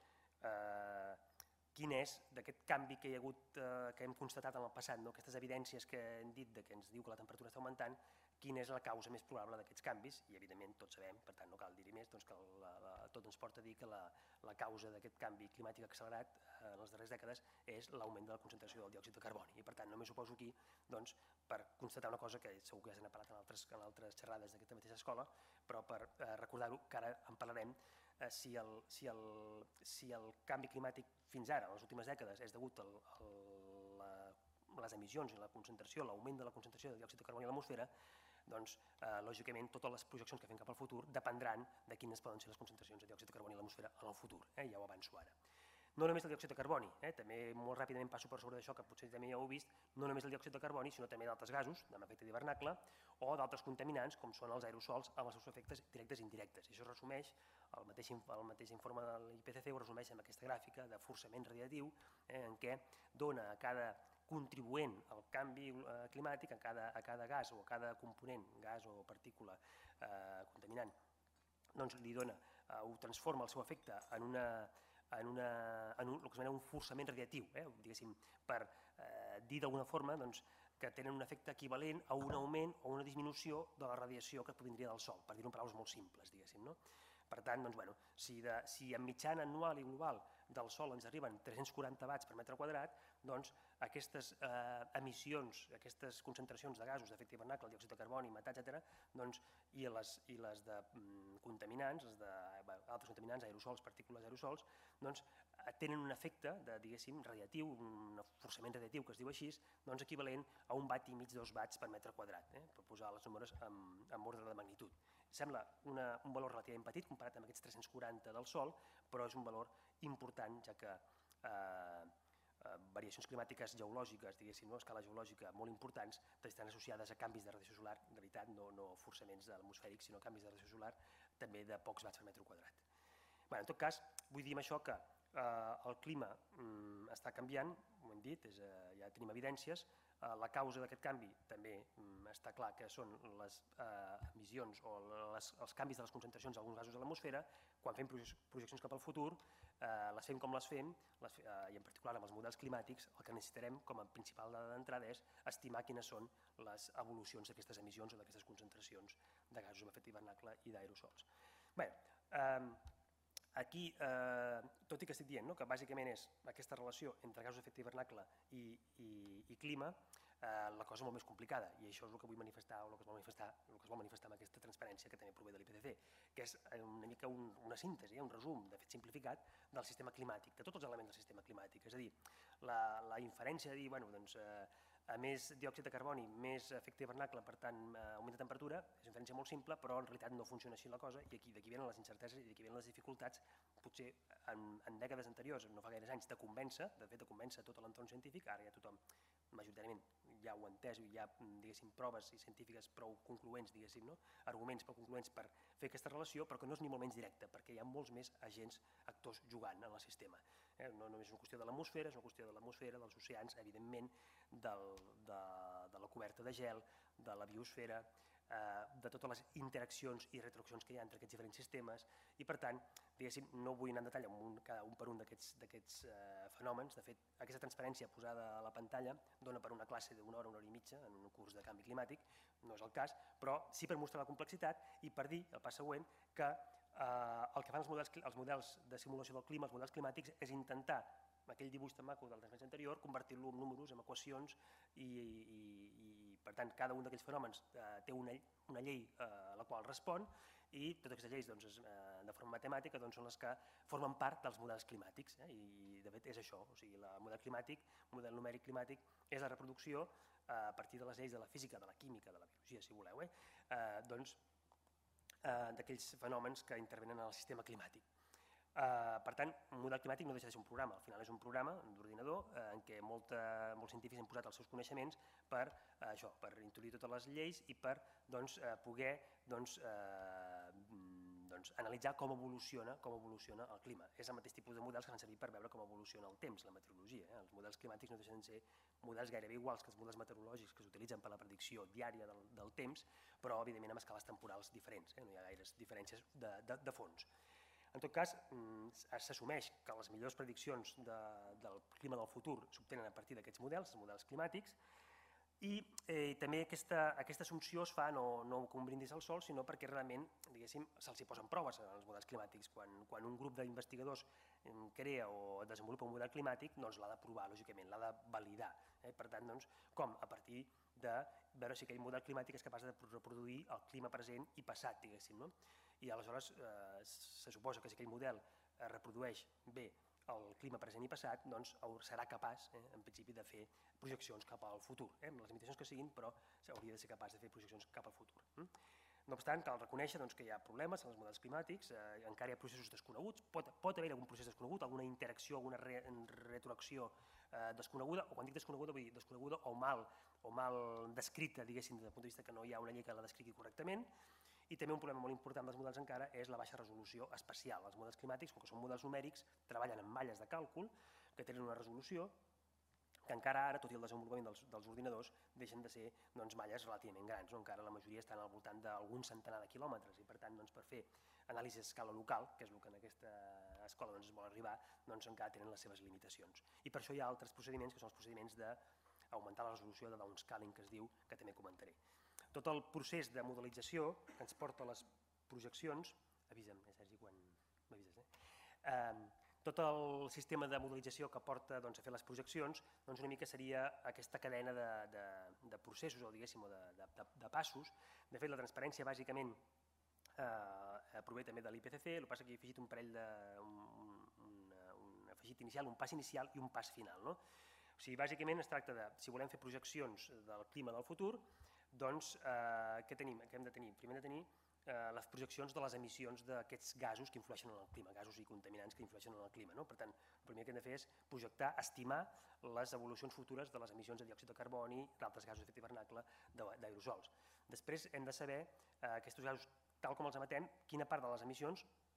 eh, quin és d'aquest canvi que hi ha hagut, eh, que hem constatat en el passat, no? Aquestes evidències que hem dit de que ens diu que la temperatura està augmentant, quina és la causa més probable d'aquests canvis, i evidentment tots sabem, per tant no cal dir-hi més, doncs que la, la, tot ens porta a dir que la, la causa d'aquest canvi climàtic accelerat eh, en les darreres dècades és l'augment de la concentració del diòxid de carboni, i per tant només ho poso aquí doncs, per constatar una cosa que segur que ja s'ha parlat en altres, en altres xerrades d'aquesta mateixa escola, però per eh, recordar-ho, que ara en parlarem, eh, si, el, si, el, si el canvi climàtic fins ara, en les últimes dècades, és degut al, al, la, les emissions i la concentració, l'augment de la concentració de diòxid de carboni a l'atmosfera, doncs, eh, lògicament, totes les projeccions que fem cap al futur dependran de quines poden ser les concentracions de diòxid de carboni a l'atmosfera en el futur, eh? Ja ho avanço ara. No només el diòxid de carboni, eh? També molt ràpidament passo per sobre d'això, que potser també ja heu vist, no només el diòxid de carboni, sinó també d'altres gasos, amb efecte d'hivernacle, o d'altres contaminants, com són els aerosols, amb els seus efectes directes i indirectes. I això es resumeix, el mateix, el mateix informe de l'I P C C ho resumeix en aquesta gràfica de forçament radiatiu, eh, en què dona a cada contribuent al canvi eh, climàtic, a cada, a cada gas o a cada component, gas o partícula eh, contaminant, doncs li dona, eh, ho transforma el seu efecte en, una, en, una, en un, el que s'anomena un forçament radiatiu, eh, diguéssim, per eh, dir d'alguna forma doncs, que tenen un efecte equivalent a un augment o una disminució de la radiació que provindria del Sol, per dir-ho en paraules molt simples, diguéssim, no? Per tant, doncs, bueno, si, de, si en mitjana anual i global del Sol ens arriben tres-cents quaranta watts per metre quadrat, doncs aquestes eh, emissions, aquestes concentracions de gasos d'efecte hivernacle, el diòxid de carboni, metà, etcètera, doncs, i, les, i les de mm, contaminants, les de, bé, altres contaminants, aerosols, partícules aerosols, doncs, tenen un efecte de, diguéssim, radiatiu, un forçament radiatiu que es diu així, doncs, equivalent a un watt i mig, dos watts per metre quadrat, eh, per posar les números en, en ordre de magnitud. Sembla una, un valor relativament petit comparat amb aquests tres-cents quaranta del Sol, però és un valor important, ja que eh, eh, variacions climàtiques geològiques, diguéssim, no, a escala geològica molt importants, estan associades a canvis de radiació solar, en realitat no, no forçaments atmosfèrics, sinó canvis de radiació solar també de pocs watts per metre quadrat. Bé, en tot cas, vull dir amb això que el clima està canviant, ho hem dit, ja tenim evidències. La causa d'aquest canvi també està clar que són les emissions o els canvis de les concentracions d'alguns gasos a l'atmosfera. Quan fem projeccions cap al futur, les fem com les fem, i en particular amb els models climàtics, el que necessitarem com a principal dada d'entrada és estimar quines són les evolucions d'aquestes emissions o d'aquestes concentracions de gasos amb efecte hivernacle i d'aerosols. Bé, aquí, tot i que estic dient que bàsicament és aquesta relació entre gasos d'efecte hivernacle i clima, la cosa és molt més complicada, i això és el que vull manifestar o el que es vol manifestar, el que es vol manifestar amb aquesta transparència que també prové de l'I P C C, que és una mica una síntesi, un resum, de fet simplificat, del sistema climàtic, de tots els elements del sistema climàtic. És a dir, la inferència de dir, bueno, doncs, a més diòxid de carboni, més efecte hivernacle, per tant, augment de temperatura, és una inferència molt simple, però en realitat no funciona així la cosa, i d'aquí venen les incerteses i d'aquí venen les dificultats, potser en dècades anteriors, no fa gaires anys, de convèncer, de fet de convèncer tot l'entorn científic, ara ja tothom, majoritàriament, ja ho ha entès, hi ha, diguéssim, proves científiques prou concloents, diguéssim, arguments prou concloents per fer aquesta relació, però que no és ni molt menys directa, perquè hi ha molts més agents, actors jugant en el sistema. No només és una qüestió de l'atmosfera, és una qüestió de l'atmosfera, dels oceans, evidentment, de la coberta de gel, de la biosfera, de totes les interaccions i retroaccions que hi ha entre aquests diferents sistemes, i per tant, diguéssim, no vull anar en detall cada un per un d'aquests fenòmens. De fet, aquesta transparència posada a la pantalla dona per una classe d'una hora, una hora i mitja en un curs de canvi climàtic, no és el cas, però sí per mostrar la complexitat i per dir, el pas següent, que el que fan els models de simulació del clima, els models climàtics, és intentar aquell dibuix tan maco del transferència anterior, convertir-lo en números, en equacions, i per tant cada un d'aquells fenòmens té una llei a la qual respon, i totes aquestes lleis de forma matemàtica són les que formen part dels models climàtics, i de fet és això, o sigui, el model climàtic, el model numèric climàtic, és la reproducció a partir de les lleis de la física, de la química, de la biologia, si voleu, doncs d'aquells fenòmens que intervenen en el sistema climàtic. Per tant, un model climàtic no deixa de ser un programa, al final és un programa d'ordinador en què molts científics han posat els seus coneixements per introduir totes les lleis i per poder analitzar com evoluciona el clima. És el mateix tipus de models que s'han servit per veure com evoluciona el temps, la meteorologia. Els models climàtics no deixen de ser models gairebé iguals que els models meteorològics que s'utilitzen per a la predicció diària del temps, però evidentment amb escales temporals diferents, no hi ha gaires diferències de fons. En tot cas, s'assumeix que les millors prediccions del clima del futur s'obtenen a partir d'aquests models, els models climàtics, i també aquesta assumpció es fa no com un brindis al sol, sinó perquè realment se'ls posen proves als models climàtics. Quan un grup d'investigadors crea o desenvolupa un model climàtic, l'ha de provar, lògicament, l'ha de validar. Per tant, com? A partir de veure si aquell model climàtic és capaç de reproduir el clima present i passat, diguéssim. I aleshores se suposa que si aquell model reprodueix bé el clima present i passat, doncs serà capaç, en principi, de fer projeccions cap al futur. Amb les limitacions que siguin, però hauria de ser capaç de fer projeccions cap al futur. No obstant, cal reconèixer que hi ha problemes en els models climàtics, encara hi ha processos desconeguts, pot haver-hi algun procés desconegut, alguna interacció, alguna retroacció desconeguda, o quan dic desconeguda vull dir desconeguda o mal descrita, diguéssim, des del punt de vista que no hi ha una llei que la descrigui correctament. I també un problema molt important dels models encara és la baixa resolució espacial. Els models climàtics, com que són models numèrics, treballen amb malles de càlcul que tenen una resolució que encara ara, tot i el desenvolupament dels ordinadors, deixen de ser malles relativament grans. Encara la majoria estan al voltant d'algun centenar de quilòmetres i per tant per fer anàlisi a escala local, que és el que en aquesta escola es vol arribar, encara tenen les seves limitacions. I per això hi ha altres procediments, que són els procediments d'augmentar la resolució de downscaling, que es diu, que també comentaré. Tot el procés de modelització que ens porta a les projeccions, avisa'm, Sergi, quan m'avises, tot el sistema de modelització que porta a fer les projeccions una mica seria aquesta cadena de processos o de passos. De fet, la transparència bàsicament prové també de l'I P C C, el que passa que he afegit un parell de... un afegit inicial, un pas inicial i un pas final. O sigui, bàsicament es tracta de, si volem fer projeccions del clima del futur, doncs què tenim? Què hem de tenir? Primer hem de tenir les projeccions de les emissions d'aquests gasos que influeixen en el clima, gasos i contaminants que influeixen en el clima. Per tant, el primer que hem de fer és projectar, estimar les evolucions futures de les emissions de diòxid de carboni, d'altres gasos d'efecte hivernacle, d'aerosols. Després hem de saber, aquests gasos, tal com els emetem, quina part de les emissions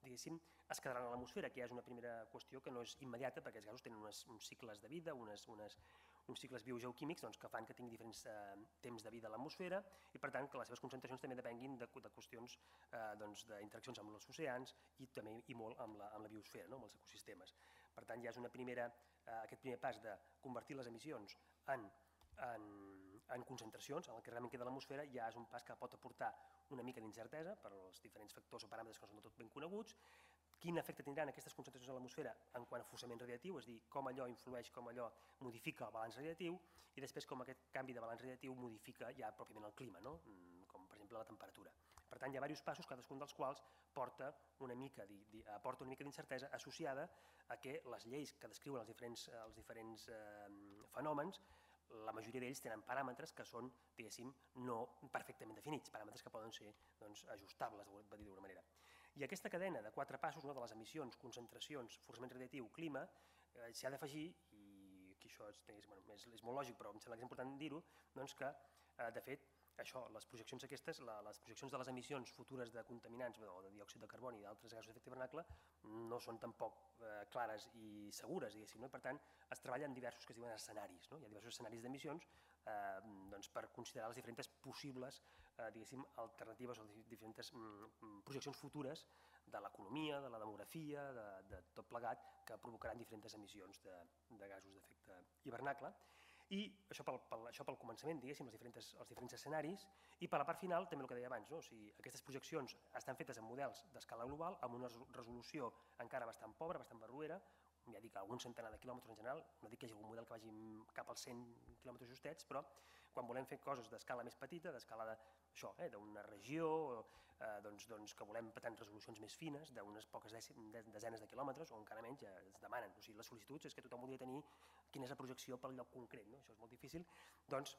diguéssim, es quedaran a l'atmosfera, que ja és una primera qüestió que no és immediata, perquè els gasos tenen unes, uns cicles de vida, unes, unes, uns cicles biogeoquímics doncs, que fan que tinguin diferents eh, temps de vida a l'atmosfera i per tant que les seves concentracions també depenguin de, de qüestions eh, doncs, d'interaccions amb els oceans i també i molt amb la, amb la biosfera, no? Amb els ecosistemes. Per tant, ja és una primera, eh, aquest primer pas de convertir les emissions en, en, en concentracions, en el que realment queda a l'atmosfera, ja és un pas que pot aportar una mica d'incertesa per als diferents factors o paràmetres que no són del tot ben coneguts. Quin efecte tindran aquestes concentracions a l'atmosfera en quant a forçament radiatiu, és a dir, com allò influeix, com allò modifica el balanç radiatiu i després com aquest canvi de balanç radiatiu modifica ja pròpiament el clima, no? Com per exemple la temperatura. Per tant, hi ha diversos passos, cadascun dels quals porta una mica di, di, aporta una mica d'incertesa associada a que les lleis que descriuen els diferents, els diferents eh, fenòmens, la majoria d'ells tenen paràmetres que són, diguéssim, no perfectament definits, paràmetres que poden ser doncs, ajustables, per dir d'alguna manera. I aquesta cadena de quatre passos, no, de les emissions, concentracions, forçament radiatiu, clima, eh, s'hi ha d'afegir, i aquí això és, bueno, és, és molt lògic, però em sembla que és important dir-ho, doncs que, eh, de fet, això, les projeccions aquestes, la, les projeccions de les emissions futures de contaminants o de diòxid de carboni i d'altres gasos d'efecte hivernacle no són tampoc eh, clares i segures, diguéssim, no? I per tant es treballa en diversos que es diuen escenaris, no? Hi ha diversos escenaris d'emissions eh, doncs per considerar les diferents possibles eh, diguéssim, alternatives o diferents mm, projeccions futures de l'economia, de la demografia, de, de tot plegat, que provocaran diferents emissions de, de gasos d'efecte hivernacle. I això pel, pel, això pel començament, diguéssim, els diferents, els diferents escenaris, i per la part final, també el que deia abans, no? O sigui, aquestes projeccions estan fetes en models d'escala global, amb una resolució encara bastant pobra, bastant barruera, ja dic, algun centenar de quilòmetres en general, no dic que hi hagi algun model que vagi cap als cent quilòmetres justets, però quan volem fer coses d'escala més petita, d'escala d'això, eh, d'una regió, eh, doncs, doncs que volem per tant resolucions més fines, d'unes poques desenes de quilòmetres, o encara menys, ja es demanen. O sigui, les sol·licituds és que tothom voldria tenir quina és la projecció pel lloc concret, no? Això és molt difícil. Doncs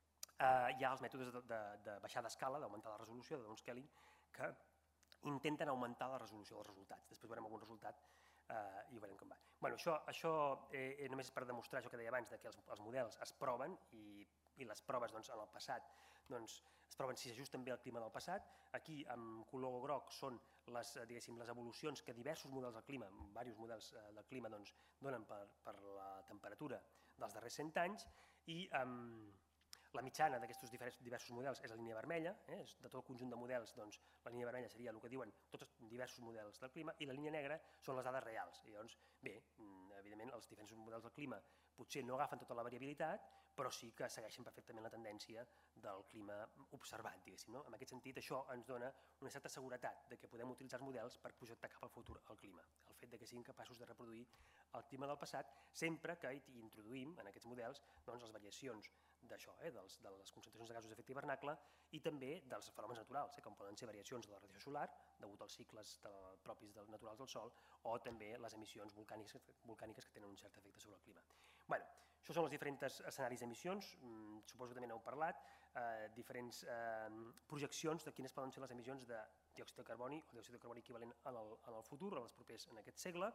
eh, hi ha els mètodes de, de, de baixar d'escala, d'augmentar la resolució, de downscaling, que intenten augmentar la resolució dels resultats. Després veurem algun resultat Uh, i veurem com va. Bueno, això això eh, només és per demostrar això que deia abans, de que els, els models es proven i, i les proves doncs, en el passat doncs, es proven si s'ajusten bé al clima del passat. Aquí amb color groc són les, diguéssim, les evolucions que diversos models del clima, diversos models eh, del clima doncs, donen per, per la temperatura dels darrers cent anys i amb la mitjana d'aquests diversos models és la línia vermella, eh? De tot el conjunt de models doncs, la línia vermella seria el que diuen tots els diversos models del clima i la línia negra són les dades reals. I llavors, bé, evidentment els diferents models del clima potser no agafen tota la variabilitat, però sí que segueixen perfectament la tendència del clima observat, diguéssim. No? En aquest sentit, això ens dona una certa seguretat de que podem utilitzar els models per projectar cap al futur el clima. El fet de que siguin capaços de reproduir el clima del passat sempre que hi introduïm en aquests models doncs, les variacions d'això, eh, dels, de les concentracions de gasos d'efecte hivernacle i també dels fenòmens naturals, eh, com poden ser variacions de la radiació solar, degut als cicles de, propis del, naturals del Sol, o també les emissions volcàniques, volcàniques que tenen un cert efecte sobre el clima. Bueno, això són els diferents escenaris d'emissions, mm, suposo que també n'heu parlat, eh, diferents eh, projeccions de quines poden ser les emissions de diòxid de carboni o diòxid de carboni equivalent en el, en el futur, en els propers en aquest segle,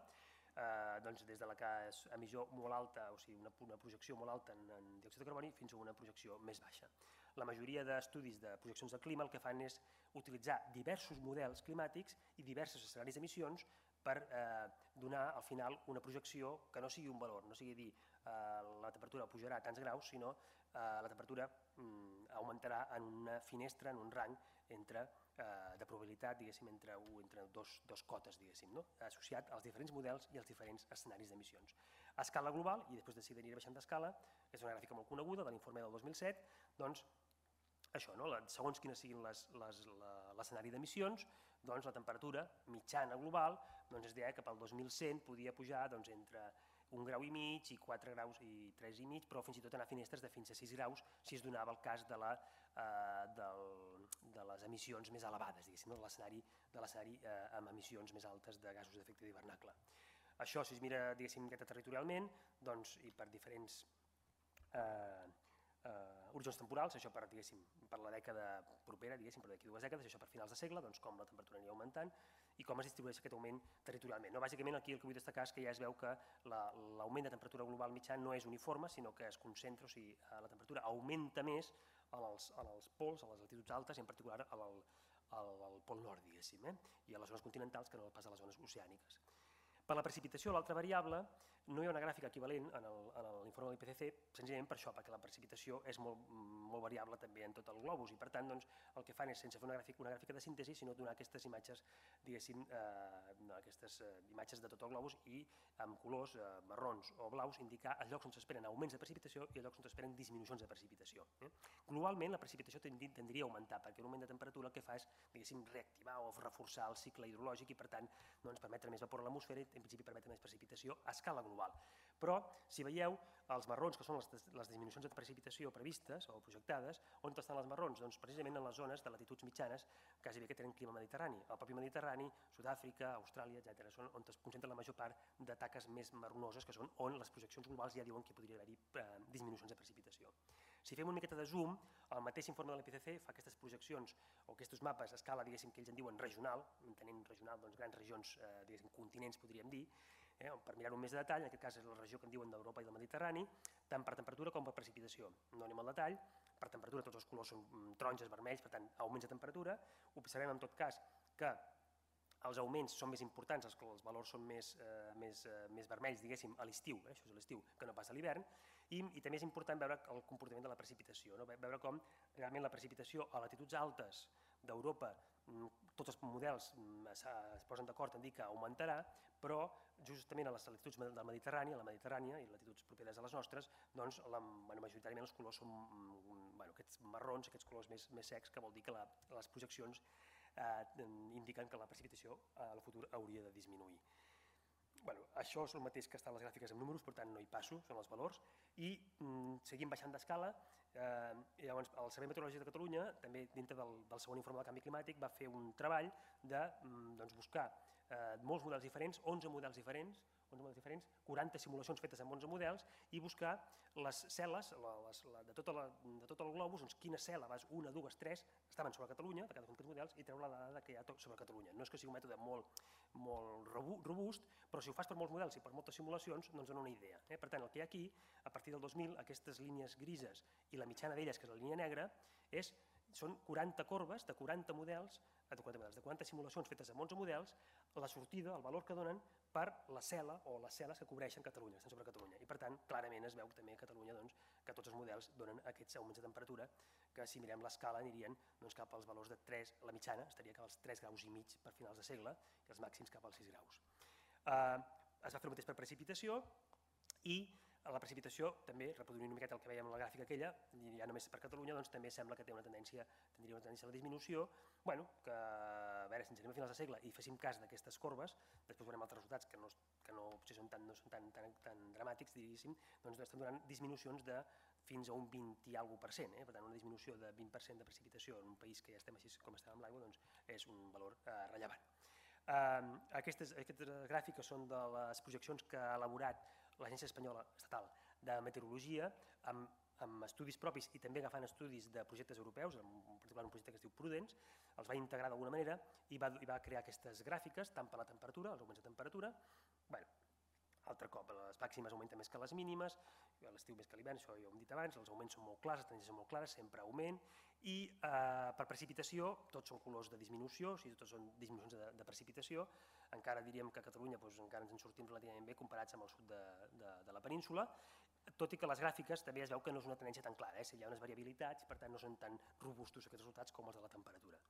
eh, doncs des de la que és emissió molt alta, o sigui, una, una projecció molt alta en, en diòxid de carboni fins a una projecció més baixa. La majoria d'estudis de projeccions de clima el que fan és utilitzar diversos models climàtics i diversos escenaris d'emissions per eh, donar al final una projecció que no sigui un valor, no sigui dir eh, la temperatura pujarà a tants graus, sinó eh, la temperatura mm, augmentarà en una finestra, en un rang entre, eh, de probabilitat, diguéssim, entre, entre dos, dos cotes, diguéssim, no? Associat als diferents models i als diferents escenaris d'emissions. A escala global, i després de si aniré baixant d'escala, és una gràfica molt coneguda de l'informe del dos mil set, doncs això, no? Segons quines siguin l'escenari d'emissions, doncs la temperatura mitjana global doncs es deia que pel dos mil cent podia pujar doncs, entre un grau i mig i quatre graus i tres i mig, però fins i tot anar a finestres de fins a sis graus si es donava el cas de, la, eh, del, de les emissions més elevades, diguéssim, de l'escenari de l'escenari eh, amb emissions més altes de gasos d'efecte d'hivernacle. Això, si es mira diguéssim, territorialment, doncs, i per diferents eh, Uh, horitzons temporals, això per, per la dècada propera, per d'aquí dues dècades, això per finals de segle, doncs com la temperatura anirà augmentant i com es distribueix aquest augment territorialment. No? Bàsicament aquí el que vull destacar és que ja es veu que l'augment la, de temperatura global mitjà no és uniforme, sinó que es concentra, o sigui, la temperatura augmenta més en els, en els pols, a les altituds altes i en particular a al Pol Nord, diguéssim, i a les zones continentals que no pas a les zones oceàniques. Per la precipitació, l'altra variable, no hi ha una gràfica equivalent en l'informe de l'I P C C, senzillament per això, perquè la precipitació és molt variable també en tot el globus i per tant el que fan és, sense fer una gràfica de síntesi, sinó donar aquestes imatges, diguéssim, aquestes imatges de tot el globus i amb colors marrons o blaus indicar els llocs on s'esperen augments de precipitació i els llocs on s'esperen disminucions de precipitació. Globalment la precipitació tendria a augmentar perquè un augment de temperatura el que fa és, diguéssim, reactivar o reforçar el cicle hidrològic i per tant permetre més vapor a l'atmosfera i en principi permetre més precipitació a escala global. Però, si veieu, els marrons, que són les disminucions de precipitació previstes o projectades, on estan els marrons? Doncs precisament en les zones de latituds mitjanes, quasi bé que tenen clima mediterrani. El propi Mediterrani, Sud-àfrica, Austràlia, etcètera, són on es concentra la major part de taques més marronoses, que són on les projeccions globals ja diuen que podria haver-hi disminucions de precipitació. Si fem una miqueta de zoom, el mateix informe de l'I P C C fa aquestes projeccions o aquests mapes a escala, diguéssim, que ells en diuen regional, entenent regional, doncs grans regions, diguéssim, continents, podríem dir, per mirar-ho amb més de detall, en aquest cas és la regió que en diuen d'Europa i del Mediterrani, tant per temperatura com per precipitació. No anem al detall, per temperatura tots els colors són taronges, vermells, per tant augments de temperatura. Observem en tot cas que els augments són més importants, els valors són més vermells, diguéssim, a l'estiu, això és a l'estiu, que no pas a l'hivern, i també és important veure el comportament de la precipitació, veure com realment la precipitació a latituds altes d'Europa, tots els models es posen d'acord en dir que augmentarà, però justament a les latituds del Mediterrani, a la Mediterrània i latituds properes a les nostres, doncs majoritàriament els colors són aquests marrons, aquests colors més secs, que vol dir que les projeccions indiquen que la precipitació a la futur hauria de disminuir. Això és el mateix que està a les gràfiques amb números, per tant no hi passo, són els valors, i seguim baixant d'escala. Llavors el Servei Meteorològic de Catalunya, també dintre del segon informe del canvi climàtic, va fer un treball de buscar molts models diferents, onze models diferents, quaranta simulacions fetes amb onze models i buscar les cel·les de tot el globus, quina cel·la, una, dues, tres, estaven sobre Catalunya, de cadascun d'aquests models, i treure la dada que hi ha sobre Catalunya. No és que sigui un mètode molt robust, però si ho fas per molts models i per moltes simulacions, no ens dona una idea. Per tant, el que hi ha aquí, a partir del dos mil, aquestes línies grises i la mitjana d'elles, que és la línia negra, són quaranta corbes de quaranta models, de quaranta simulacions fetes amb onze models, la sortida, el valor que donen per la cel·la o les cel·les que cobreixen Catalunya, estan sobre Catalunya. I per tant, clarament es veu també a Catalunya que tots els models donen aquests augments de temperatura que si mirem l'escala anirien cap als valors de tres, la mitjana estaria cap als tres graus i mig per finals de segle i els màxims cap als sis graus. Es va fer el mateix per precipitació i la precipitació, també reproduint una miqueta el que veiem en la gràfica aquella, ja només per Catalunya, doncs també sembla que té una tendència tindria una tendència a la disminució, que a veure, si ens anem a finals de segle i féssim cas d'aquestes corbes, després veurem altres resultats que no són tan dramàtics, diguéssim, doncs estan donant disminucions de fins a un vint i alguna per cent, per tant una disminució de vint per cent de precipitació en un país que ja estem així com estem amb l'aigua, doncs és un valor rellevant. Aquestes gràfiques són de les projeccions que ha elaborat l'Agència Espanyola Estatal de Meteorologia amb estudis propis i també agafant estudis de projectes europeus, en particular un projecte que es diu Prudence, els va integrar d'alguna manera i va crear aquestes gràfiques tant per la temperatura, els augments de temperatura, altre cop, les màximes augmenten més que les mínimes, l'estiu més que l'hivern, això ja ho hem dit abans, els augments són molt clars, les tendències són molt clares, sempre augment, i per precipitació tots són colors de disminució, o sigui, tots són disminucions de precipitació, encara diríem que a Catalunya encara ens en sortim relativament bé comparats amb el sud de la península, tot i que les gràfiques també es veu que no és una tendència tan clara, hi ha unes variabilitats, per tant no són tan robustos aquests resultats com els de la temperatura.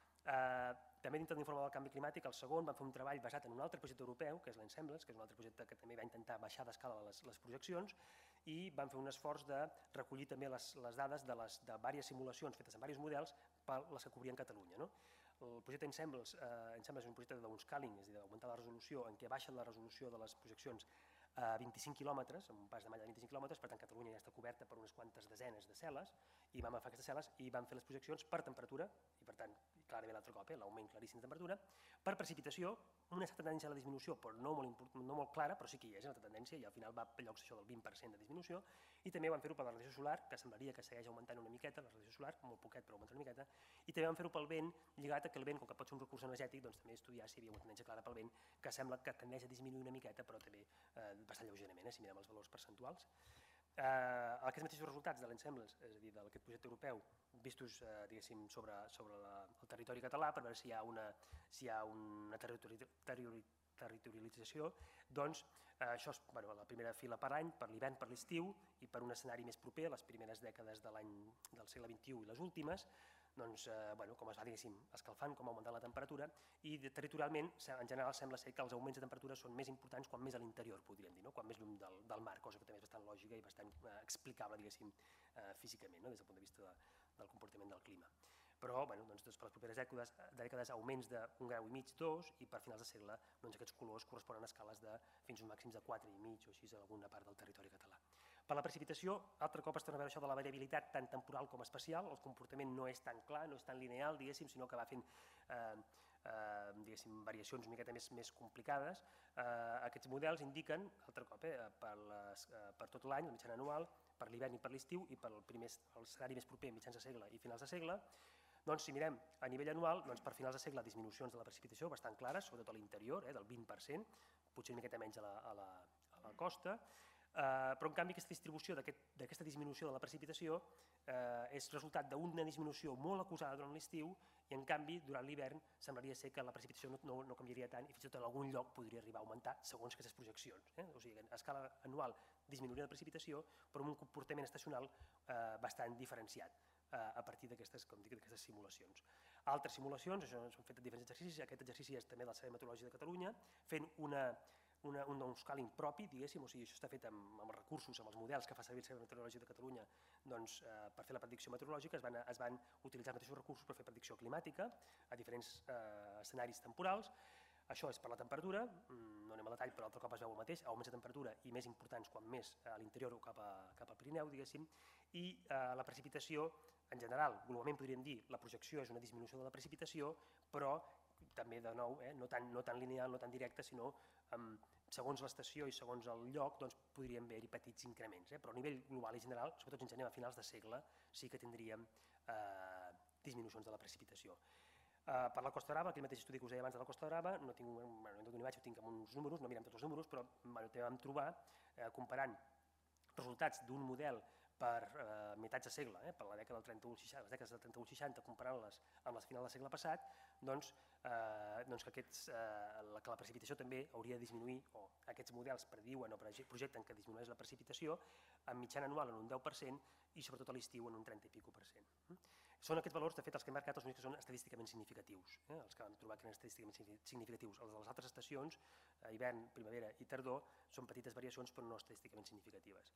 També dintre de l'informe del canvi climàtic, el segon, van fer un treball basat en un altre projecte europeu, que és l'Ensembles, que és un altre projecte que també va intentar baixar d'escala les projeccions, i van fer un esforç de recollir també les dades de diverses simulacions fetes en diversos models per les que cobrien Catalunya. El projecte Ensembles és un projecte d'unscaling, és a dir, d'augmentar la resolució, en què baixen la resolució de les projeccions a vint-i-cinc quilòmetres, amb un pas de malla de vint-i-cinc quilòmetres, per tant Catalunya ja està coberta per unes quantes desenes de cel·les, i vam agafar aquestes cel·les i vam fer les projeccions per temperatura, i per tant, clarament l'altre cop, l'augment claríssim de temperatura, per precipitació, una certa tendència a la disminució, però no molt clara, però sí que hi és una tendència, i al final va a llocs això del vint per cent de disminució, i també vam fer-ho per la radiació solar, que semblaria que segueix augmentant una miqueta, la radiació solar, molt poquet, però augmenta una miqueta, i també vam fer-ho pel vent, lligat a que el vent, com que pot ser un recurs energètic, doncs també estudiar si hi havia una tendència clara pel vent, que sembla que tendeix a disminuir una miqueta, però també bastant lleugerament, si mirem els valors percentuals. Aquests mateixos resultats de l'Ensembles, és a dir, d'aquest projecte europeu, vistos sobre el territori català, per veure si hi ha una territorialització, doncs això és la primera fila per any, per l'hivern, per l'estiu, i per un escenari més proper, les primeres dècades del segle vint-i-u i les últimes, com es va escalfant, com ha augmentat la temperatura, i territorialment, en general, sembla ser que els augments de temperatura són més importants quan més a l'interior, podríem dir, quan més lluny del mar, cosa que també és bastant lògica i bastant explicable, diguéssim, físicament, des del punt de vista del comportament del clima. Però per les properes dècades augments d'un grau i mig, dos, i per finals de segle aquests colors corresponen a escales de fins a un màxims de quatre i mig o així a alguna part del territori català. Per la precipitació, altre cop es torna a veure això de la variabilitat tant temporal com espacial, el comportament no és tan clar, no és tan lineal, diguéssim, sinó que va fent variacions una miqueta més complicades. Aquests models indiquen, altre cop, per tot l'any, la mitjana anual, per l'hivern i per l'estiu, i per l'escenari més proper, mitjans de segle i finals de segle. Si mirem a nivell anual, per finals de segle, disminucions de la precipitació bastant clares, sobretot a l'interior, del vint per cent, potser una miqueta menys a la costa, però en canvi aquesta distribució d'aquesta disminució de la precipitació és resultat d'una disminució molt acusada durant l'estiu i en canvi durant l'hivern semblaria ser que la precipitació no canviaria tant i fins i tot en algun lloc podria arribar a augmentar segons aquestes projeccions. O sigui, a escala anual disminuiria la precipitació però amb un comportament estacional bastant diferenciat a partir d'aquestes simulacions. Altres simulacions, això s'han fet diferents exercicis, aquest exercici és també del Servei Meteorològic de Catalunya, fent un scaling propi, diguéssim, o sigui, això està fet amb els recursos, amb els models que fa servir el Servei Meteorològic de Catalunya per fer la predicció meteorològica, es van utilitzar els mateixos recursos per fer predicció climàtica a diferents escenaris temporals. Això és per la temperatura, no anem al detall, però altre cop es veu el mateix, augments de temperatura i més importants quan més a l'interior o cap al Pirineu, diguéssim, i la precipitació, en general, globalment podríem dir, la projecció és una disminució de la precipitació, però també, de nou, no tan lineal, no tan directa, sinó segons l'estació i segons el lloc podríem haver-hi petits increments, però a nivell global i general, sobretot si ens anem a finals de segle, sí que tindríem disminucions de la precipitació. Per la Costa Brava, aquell mateix estudi que us deia abans de la Costa Brava, no tinc una imatge, ho tinc amb uns números, no mirem tots els números, però també vam trobar, comparant resultats d'un model per meitats de segle, per la dècada del trenta-u al seixanta, les dècades del trenta-u al seixanta, comparant-les amb les finals del segle passat, doncs que la precipitació també hauria de disminuir, o aquests models prediuen o projecten que disminueix la precipitació, en mitjana anual en un deu per cent i sobretot a l'estiu en un trenta i pico per cent. Són aquests valors, de fet, els que hem marcat els únics que són estadísticament significatius, els que vam trobar que eren estadísticament significatius. Els de les altres estacions, hivern, primavera i tardor, són petites variacions però no estadísticament significatives.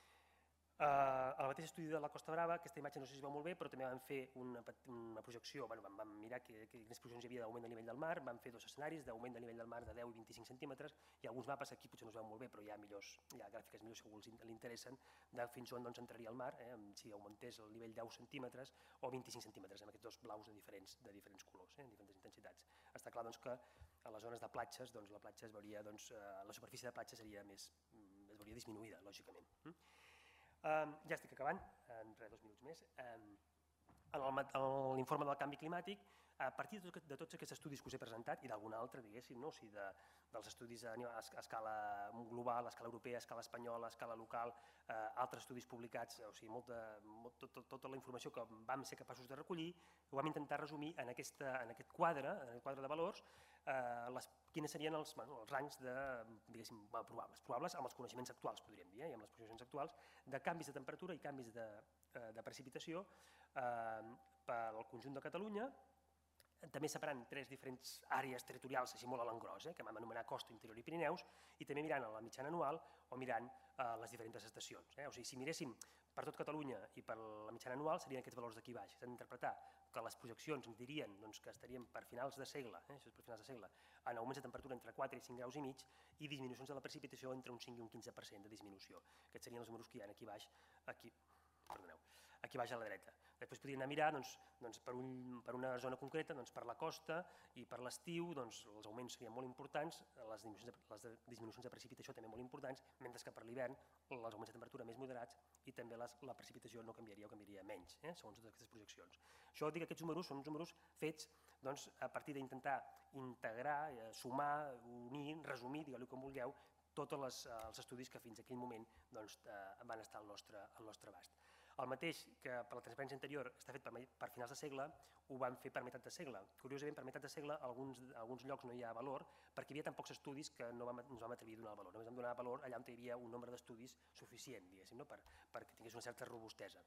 Al mateix estudi de la Costa Brava, aquesta imatge no sé si es veu molt bé, però també vam fer una projecció, vam mirar quines projeccions hi havia d'augment de nivell del mar, vam fer dos escenaris d'augment de nivell del mar de deu i vint-i-cinc centímetres i alguns mapes, aquí potser no es veu molt bé, però hi ha gràfiques millors si a algú li interessen, de fins on entraria el mar, si augmentés el nivell deu centímetres o vint-i-cinc centímetres, amb aquests dos blaus de diferents colors, en diferents intensitats. Està clar que a les zones de platges, la superfície de platja es veuria disminuïda, lògicament. Ja estic acabant, en dos minuts més. En l'informe del canvi climàtic, a partir de tots aquests estudis que us he presentat i d'algun altre, diguéssim, o sigui, dels estudis a escala global, a escala europea, a escala espanyola, a escala local, altres estudis publicats, o sigui, tota la informació que vam ser capaços de recollir, ho vam intentar resumir en aquest quadre, en aquest quadre de valors, quins serien els rangs probables, probables amb els coneixements actuals, podríem dir, i amb les projeccions actuals, de canvis de temperatura i canvis de precipitació pel conjunt de Catalunya, també separant tres diferents àrees territorials així molt a l'engròs, que vam anomenar Costa, Interior i Pirineus, i també mirant la mitjana anual o mirant les diferents estacions. O sigui, si miréssim per tot Catalunya i per la mitjana anual serien aquests valors d'aquí baix. S'han d'interpretar que les projeccions ens dirien que estaríem per finals de segle, això és per finals de segle, en augments de temperatura entre quatre i cinc graus i mig i disminucions de la precipitació entre un cinc i un quinze per cent de disminució. Aquests serien els números que hi ha aquí baix, aquí, perdoneu, aquí baix a la dreta. Després podríem anar a mirar per una zona concreta, per la costa i per l'estiu els augments serien molt importants, les disminucions de precipitació també molt importants, mentre que per l'hivern els augments de temperatura més moderats i també la precipitació no canviaria o canviaria menys, segons totes aquestes projeccions. Això vol dir que aquests números són uns números fets a partir d'intentar integrar, sumar, unir, resumir, digueu-li com vulgueu, tots els estudis que fins a aquell moment van estar al nostre abast. El mateix que per la transparència anterior està fet per finals de segle, ho van fer per meitat de segle. Curiosament, per meitat de segle, a alguns llocs no hi ha valor perquè hi havia tan pocs estudis que no ens vam atrevir a donar valor. Només vam donar valor allà on hi havia un nombre d'estudis suficient, diguéssim, perquè tingués una certa robustesa.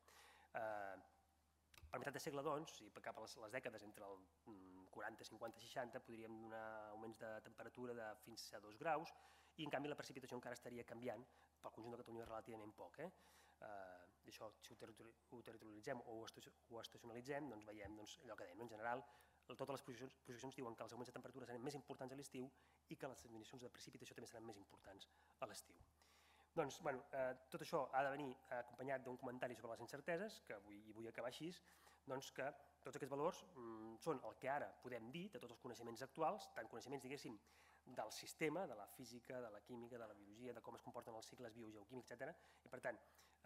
Per meitat de segle, doncs, i cap a les dècades entre el quaranta, cinquanta, seixanta, podríem donar augments de temperatura de fins a dos graus i, en canvi, la precipitació encara estaria canviant pel conjunt de Catalunya relativament poc. Això, si ho territorialitzem o ho estacionalitzem, doncs veiem allò que dèiem. En general, totes les projeccions diuen que els augments de temperatura seran més importants a l'estiu i que les disminucions de precipitació també seran més importants a l'estiu. Doncs, bueno, tot això ha de venir acompanyat d'un comentari sobre les incerteses, que vull acabar així, doncs que tots aquests valors són el que ara podem dir de tots els coneixements actuals, tant coneixements, diguéssim, del sistema, de la física, de la química, de la biologia, de com es comporten els cicles biogeoquímics, etcètera. I, per tant,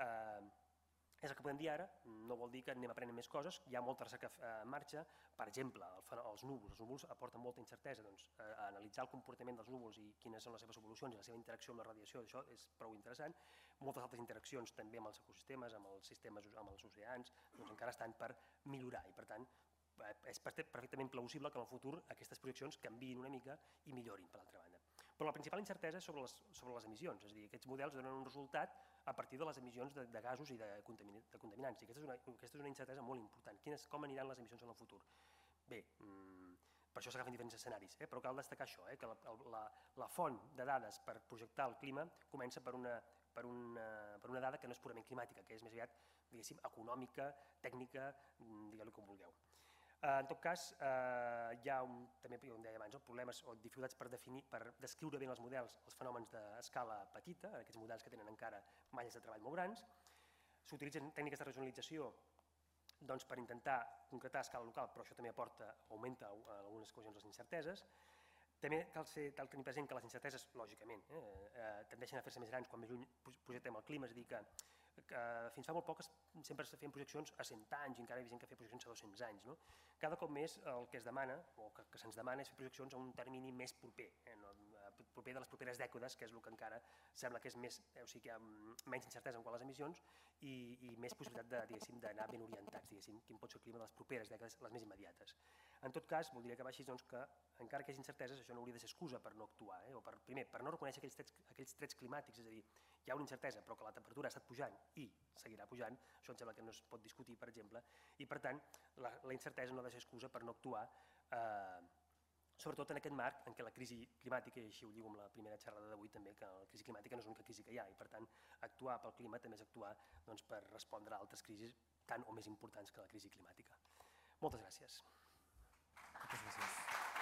és el que podem dir ara, no vol dir que anem aprenent més coses, hi ha molta recerca en marxa, per exemple, els núvols. Els núvols aporten molta incertesa, doncs analitzar el comportament dels núvols i quines són les seves evolucions i la seva interacció amb la radiació, això és prou interessant. Moltes altres interaccions també amb els ecosistemes, amb els sistemes, amb els oceans, doncs encara estan per millorar i, per tant, és perfectament plausible que en el futur aquestes projeccions canviïn una mica i millorin, per l'altra banda. Però la principal incertesa és sobre les emissions, és a dir, aquests models donen un resultat a partir de les emissions de gasos i de contaminants, i aquesta és una incertesa molt important. Com aniran les emissions en el futur? Bé, per això s'agafen diferents escenaris, però cal destacar això, que la font de dades per projectar el clima comença per una dada que no és purament climàtica, que és més aviat, diguéssim, econòmica, tècnica, digueu-li com vulgueu. En tot cas, hi ha, també ho deia abans, problemes o dificultats per descriure bé els models, els fenòmens d'escala petita, aquests models que tenen encara malles de treball molt grans. S'utilitzen tècniques de regionalització per intentar concretar a escala local, però això també aporta, augmenta en algunes ocasions les incerteses. També cal tenir present que les incerteses, lògicament, tendeixen a fer-se més grans quan més lluny projectem el clima, és a dir, que fins fa molt poc sempre es feien projeccions a cent anys i encara hi ha gent que feia projeccions a dos-cents anys. Cada cop més el que es demana, o que se'ns demana, és fer projeccions a un termini més proper, proper de les properes dècades, que és el que encara sembla que és més, o sigui que hi ha menys incertesa en quant a les emissions i més possibilitat d'anar ben orientats, quin pot ser el clima de les properes dècades, les més immediates. En tot cas, voldria acabar així que encara que hi hagi incerteses, això no hauria de ser excusa per no actuar, o primer, per no reconèixer aquells trets climàtics, és a dir, hi ha una incertesa però que la temperatura ha estat pujant i seguirà pujant, això em sembla que no es pot discutir, per exemple, i per tant la incertesa no ha de ser excusa per no actuar, sobretot en aquest marc en què la crisi climàtica, i així ho lligo amb la primera xerrada d'avui també, que la crisi climàtica no és l'única crisi que hi ha i per tant actuar pel clima també és actuar per respondre a altres crisis tan o més importants que la crisi climàtica. Moltes gràcies. Moltes gràcies.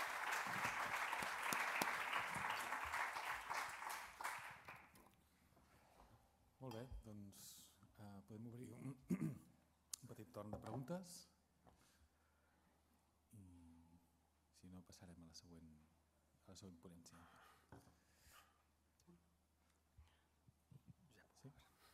Molt bé, doncs podem obrir un petit torn de preguntes i si no passarem a la següent, a la següent ponència. Sí?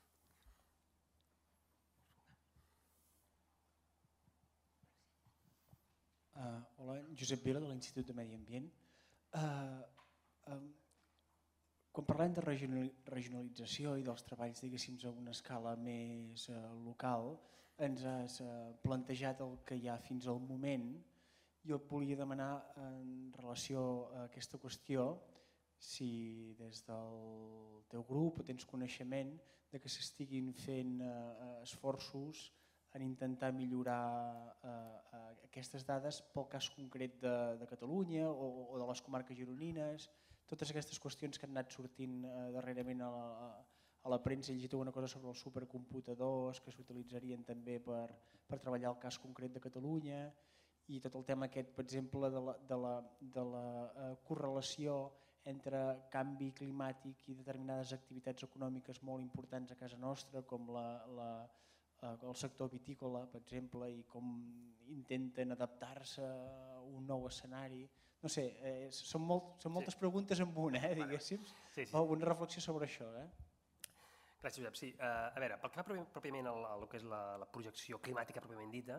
Uh, hola, Josep Vila, de l'Institut de Medi Ambient. Uh, um, quan parlem de regionalització i dels treballs, diguéssim, a una escala més uh, local, ens has uh, plantejat el que hi ha fins al moment. Jo et volia demanar, en relació a aquesta qüestió, si des del teu grup tens coneixement de que s'estiguin fent uh, esforços en intentar millorar eh, aquestes dades pel cas concret de, de Catalunya o, o de les comarques gironines, totes aquestes qüestions que han anat sortint eh, darrerament a la, a la premsa. He llegit alguna cosa sobre els supercomputadors que s'utilitzarien també per, per treballar el cas concret de Catalunya i tot el tema aquest, per exemple, de la, de la, de la eh, correlació entre canvi climàtic i determinades activitats econòmiques molt importants a casa nostra, com la, la el sector vitícola, per exemple, i com intenten adaptar-se a un nou escenari. No sé, eh, són, molt, són moltes sí. preguntes en una, eh, diguéssim. Sí, sí. Una reflexió sobre això. Eh? Gràcies, Josep. Sí, uh, a veure, pel que fa pròpiament al, al que és la, la projecció climàtica pròpiament dita,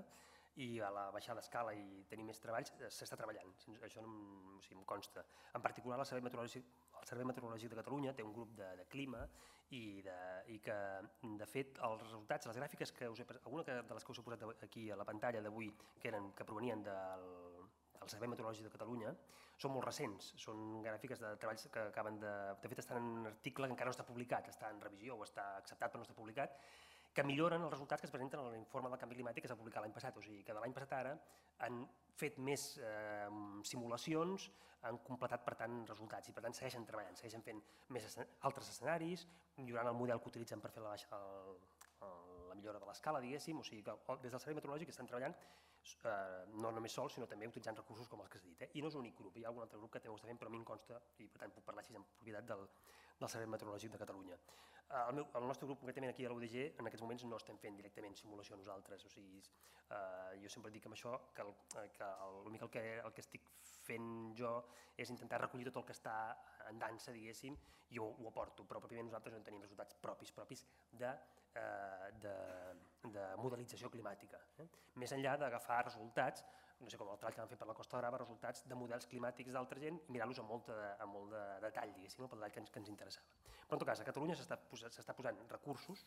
i a la baixar l'escala i tenir més treballs, s'està treballant, això no, o sigui, em consta. En particular, el Servei Meteorològic, el Servei Meteorològic de Catalunya té un grup de, de clima i, de, i que, de fet, els resultats, les gràfiques, que us he, alguna de les que us he posat aquí a la pantalla d'avui, que, eren, que provenien del, del Servei Meteorològic de Catalunya, són molt recents, són gràfiques de treballs que acaben de... De fet, estan en un article que encara no està publicat, està en revisió o està acceptat però no està publicat, que milloren els resultats que es presenten en l'informe del canvi climàtic que es va publicar l'any passat. O sigui que de l'any passat ara han fet més eh, simulacions, han completat per tant resultats i per tant segueixen treballant, segueixen fent més altres escenaris, millorant el model que utilitzen per fer la, baixa, el, el, la millora de l'escala, diguéssim. O sigui que des del Servei Meteorològic estan treballant eh, no només sols, sinó també utilitzant recursos com els que s'ha dit. Eh? I no és l'únic grup, hi ha algun altre grup que també ho està fent, però a mi em consta, i per tant puc parlar així en propietat del, del Servei Meteorològic de Catalunya. El, meu, el nostre grup, concretament aquí a l'U D G, en aquests moments no estem fent directament simulació nosaltres. O sigui, eh, jo sempre dic amb això que, el, que el, el, que el que estic fent jo és intentar recollir tot el que està en dansa, diguéssim, i ho, ho aporto, però pròpiament nosaltres no tenim resultats propis, propis de, eh, de, de modelització climàtica. Eh? Més enllà d'agafar resultats, no sé com el treball que van fer per la Costa Brava, resultats de models climàtics d'altra gent i mirar-los amb, molta, amb molt de detall, diguéssim, pel detall que ens, que ens interessava. Però en tot cas, a Catalunya s'està posant, posant recursos,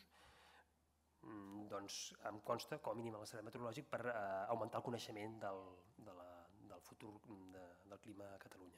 doncs em consta, com a mínim al Servei Meteorològic, per eh, augmentar el coneixement del, de la, del futur de, del clima a Catalunya.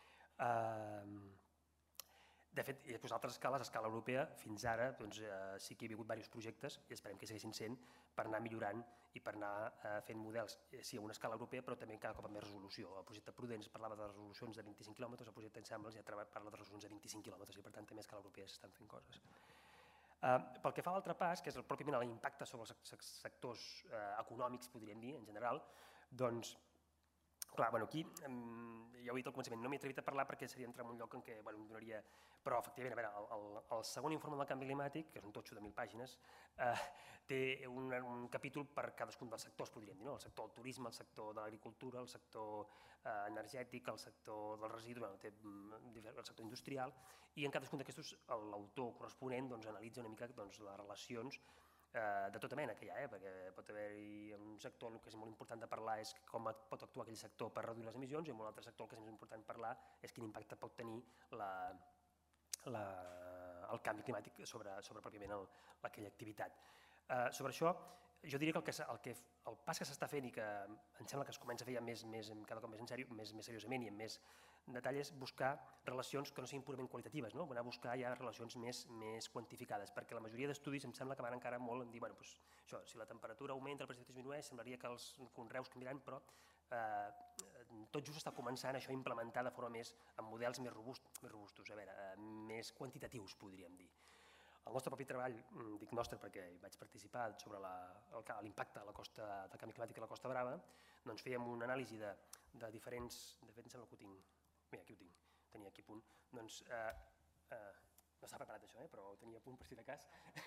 Eh, De fet, hi ha altres escales, a escala europea, fins ara doncs, eh, sí que hi ha hagut diversos projectes i esperem que segueixin sent per anar millorant i per anar eh, fent models, eh, sí, a una escala europea, però també cada cop amb més resolució. El projecte Prudents parlava de resolucions de vint-i-cinc quilòmetres, el projecte Ensembles ja parla de resolucions de vint-i-cinc quilòmetres i per tant també a escala europea s'estan fent coses. Eh, pel que fa a l'altre pas, que és el, pròpiament l'impacte sobre els sectors eh, econòmics, podríem dir, en general, doncs, clar, bueno, aquí, ja ho he dit al començament, no m'he atrevit a parlar perquè seria entrar en un lloc en què bueno, em donaria... Però, efectivament, a veure, el, el, el segon informe del canvi climàtic, que és un totxo de mil pàgines, eh, té un, un capítol per cadascun dels sectors, podríem dir, no? El sector del turisme, el sector de l'agricultura, el sector eh, energètic, el sector del residu, bueno, té el sector industrial, i en cadascun d'aquestos l'autor corresponent doncs, analitza una mica doncs, les relacions de tota mena que hi ha, eh? Perquè pot haver-hi un sector, el que és molt important de parlar és com pot actuar aquell sector per reduir les emissions i en un altre sector el que és més important parlar és quin impacte pot tenir la, la, el canvi climàtic sobre, sobre pròpiament el, aquella activitat. Uh, sobre això, jo diria que el, que, el, que, el pas que s'està fent i que em sembla que es comença a fer ja més, més, cada cop més, en sèrio, més, més seriosament i amb més detall és buscar relacions que no siguin purament qualitatives, no? Anar a buscar ja relacions més, més quantificades, perquè la majoria d'estudis em sembla que van encara molt en dir, bueno, doncs, això, si la temperatura augmenta, la precipitació disminueix, semblaria que els conreus canviaran, però eh, tot just està començant això a implementar de forma més, amb models més, robust, més robustos, a veure, eh, més quantitatius, podríem dir. El nostre propi treball, dic nostre perquè hi vaig participar sobre l'impacte de la costa, del canvi climàtic a la Costa Brava, doncs fèiem una anàlisi de, de diferents, de fet em sembla que ho tinc, mira, aquí ho tinc, tenia aquí a punt, doncs, eh, eh, no s'ha preparat això, eh, però ho tenia a punt per si de cas,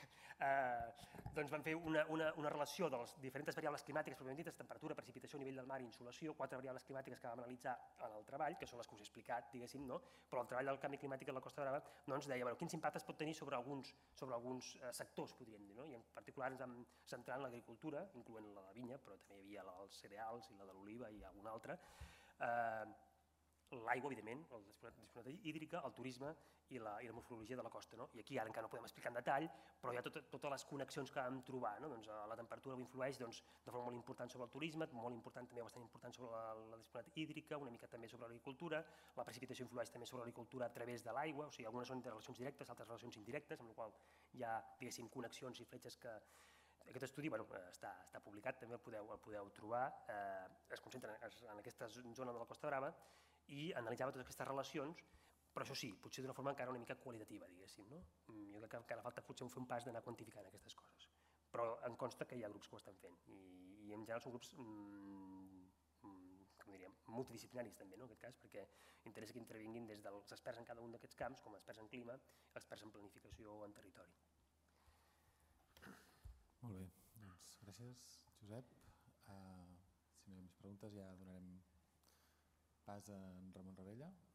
eh, doncs vam fer una, una, una relació de les diferents variables climàtiques, pròpiament dites, temperatura, precipitació, nivell del mar i insolació, quatre variables climàtiques que vam analitzar en el treball, que són les que us he explicat, diguéssim, no? Però el treball del canvi climàtic a la Costa Brava no ens deia bueno, quins impactes pot tenir sobre alguns, sobre alguns eh, sectors, podríem dir, no? I en particular ens vam centrar en l'agricultura, incloent la de vinya, però també hi havia la dels cereals i la de l'oliva i alguna altra, eh, l'aigua, evidentment, la disponibilitat hídrica, el turisme i la, i la morfologia de la costa. No? I aquí ara encara no podem explicar en detall, però hi ha tot, totes les connexions que vam trobar. No? Doncs, la temperatura ho influeix doncs, de forma molt important sobre el turisme, molt important també bastant important sobre la, la disponibilitat hídrica, una mica també sobre l'agricultura, la precipitació influeix també sobre l'agricultura a través de l'aigua, o sigui, algunes són relacions directes, altres relacions indirectes, amb la qual hi ha, diguéssim, connexions i fletxes que... Aquest estudi bueno, està, està publicat, també el podeu, el podeu trobar, eh, es concentra en aquesta zona de la Costa Brava i analitzava totes aquestes relacions, però això sí, potser d'una forma encara una mica qualitativa, diguéssim. No? Jo crec que encara falta potser fer un pas d'anar quantificant aquestes coses, però em consta que hi ha grups que ho estan fent i, i en general són grups mm, com diríem, multidisciplinaris també, no? En aquest cas, perquè interessa que intervinguin des dels experts en cada un d'aquests camps, com experts en clima, experts en planificació o en territori. Molt bé, doncs gràcies, Josep. Uh, si no hi ha més preguntes ja donarem pas a en Ramon Ravella.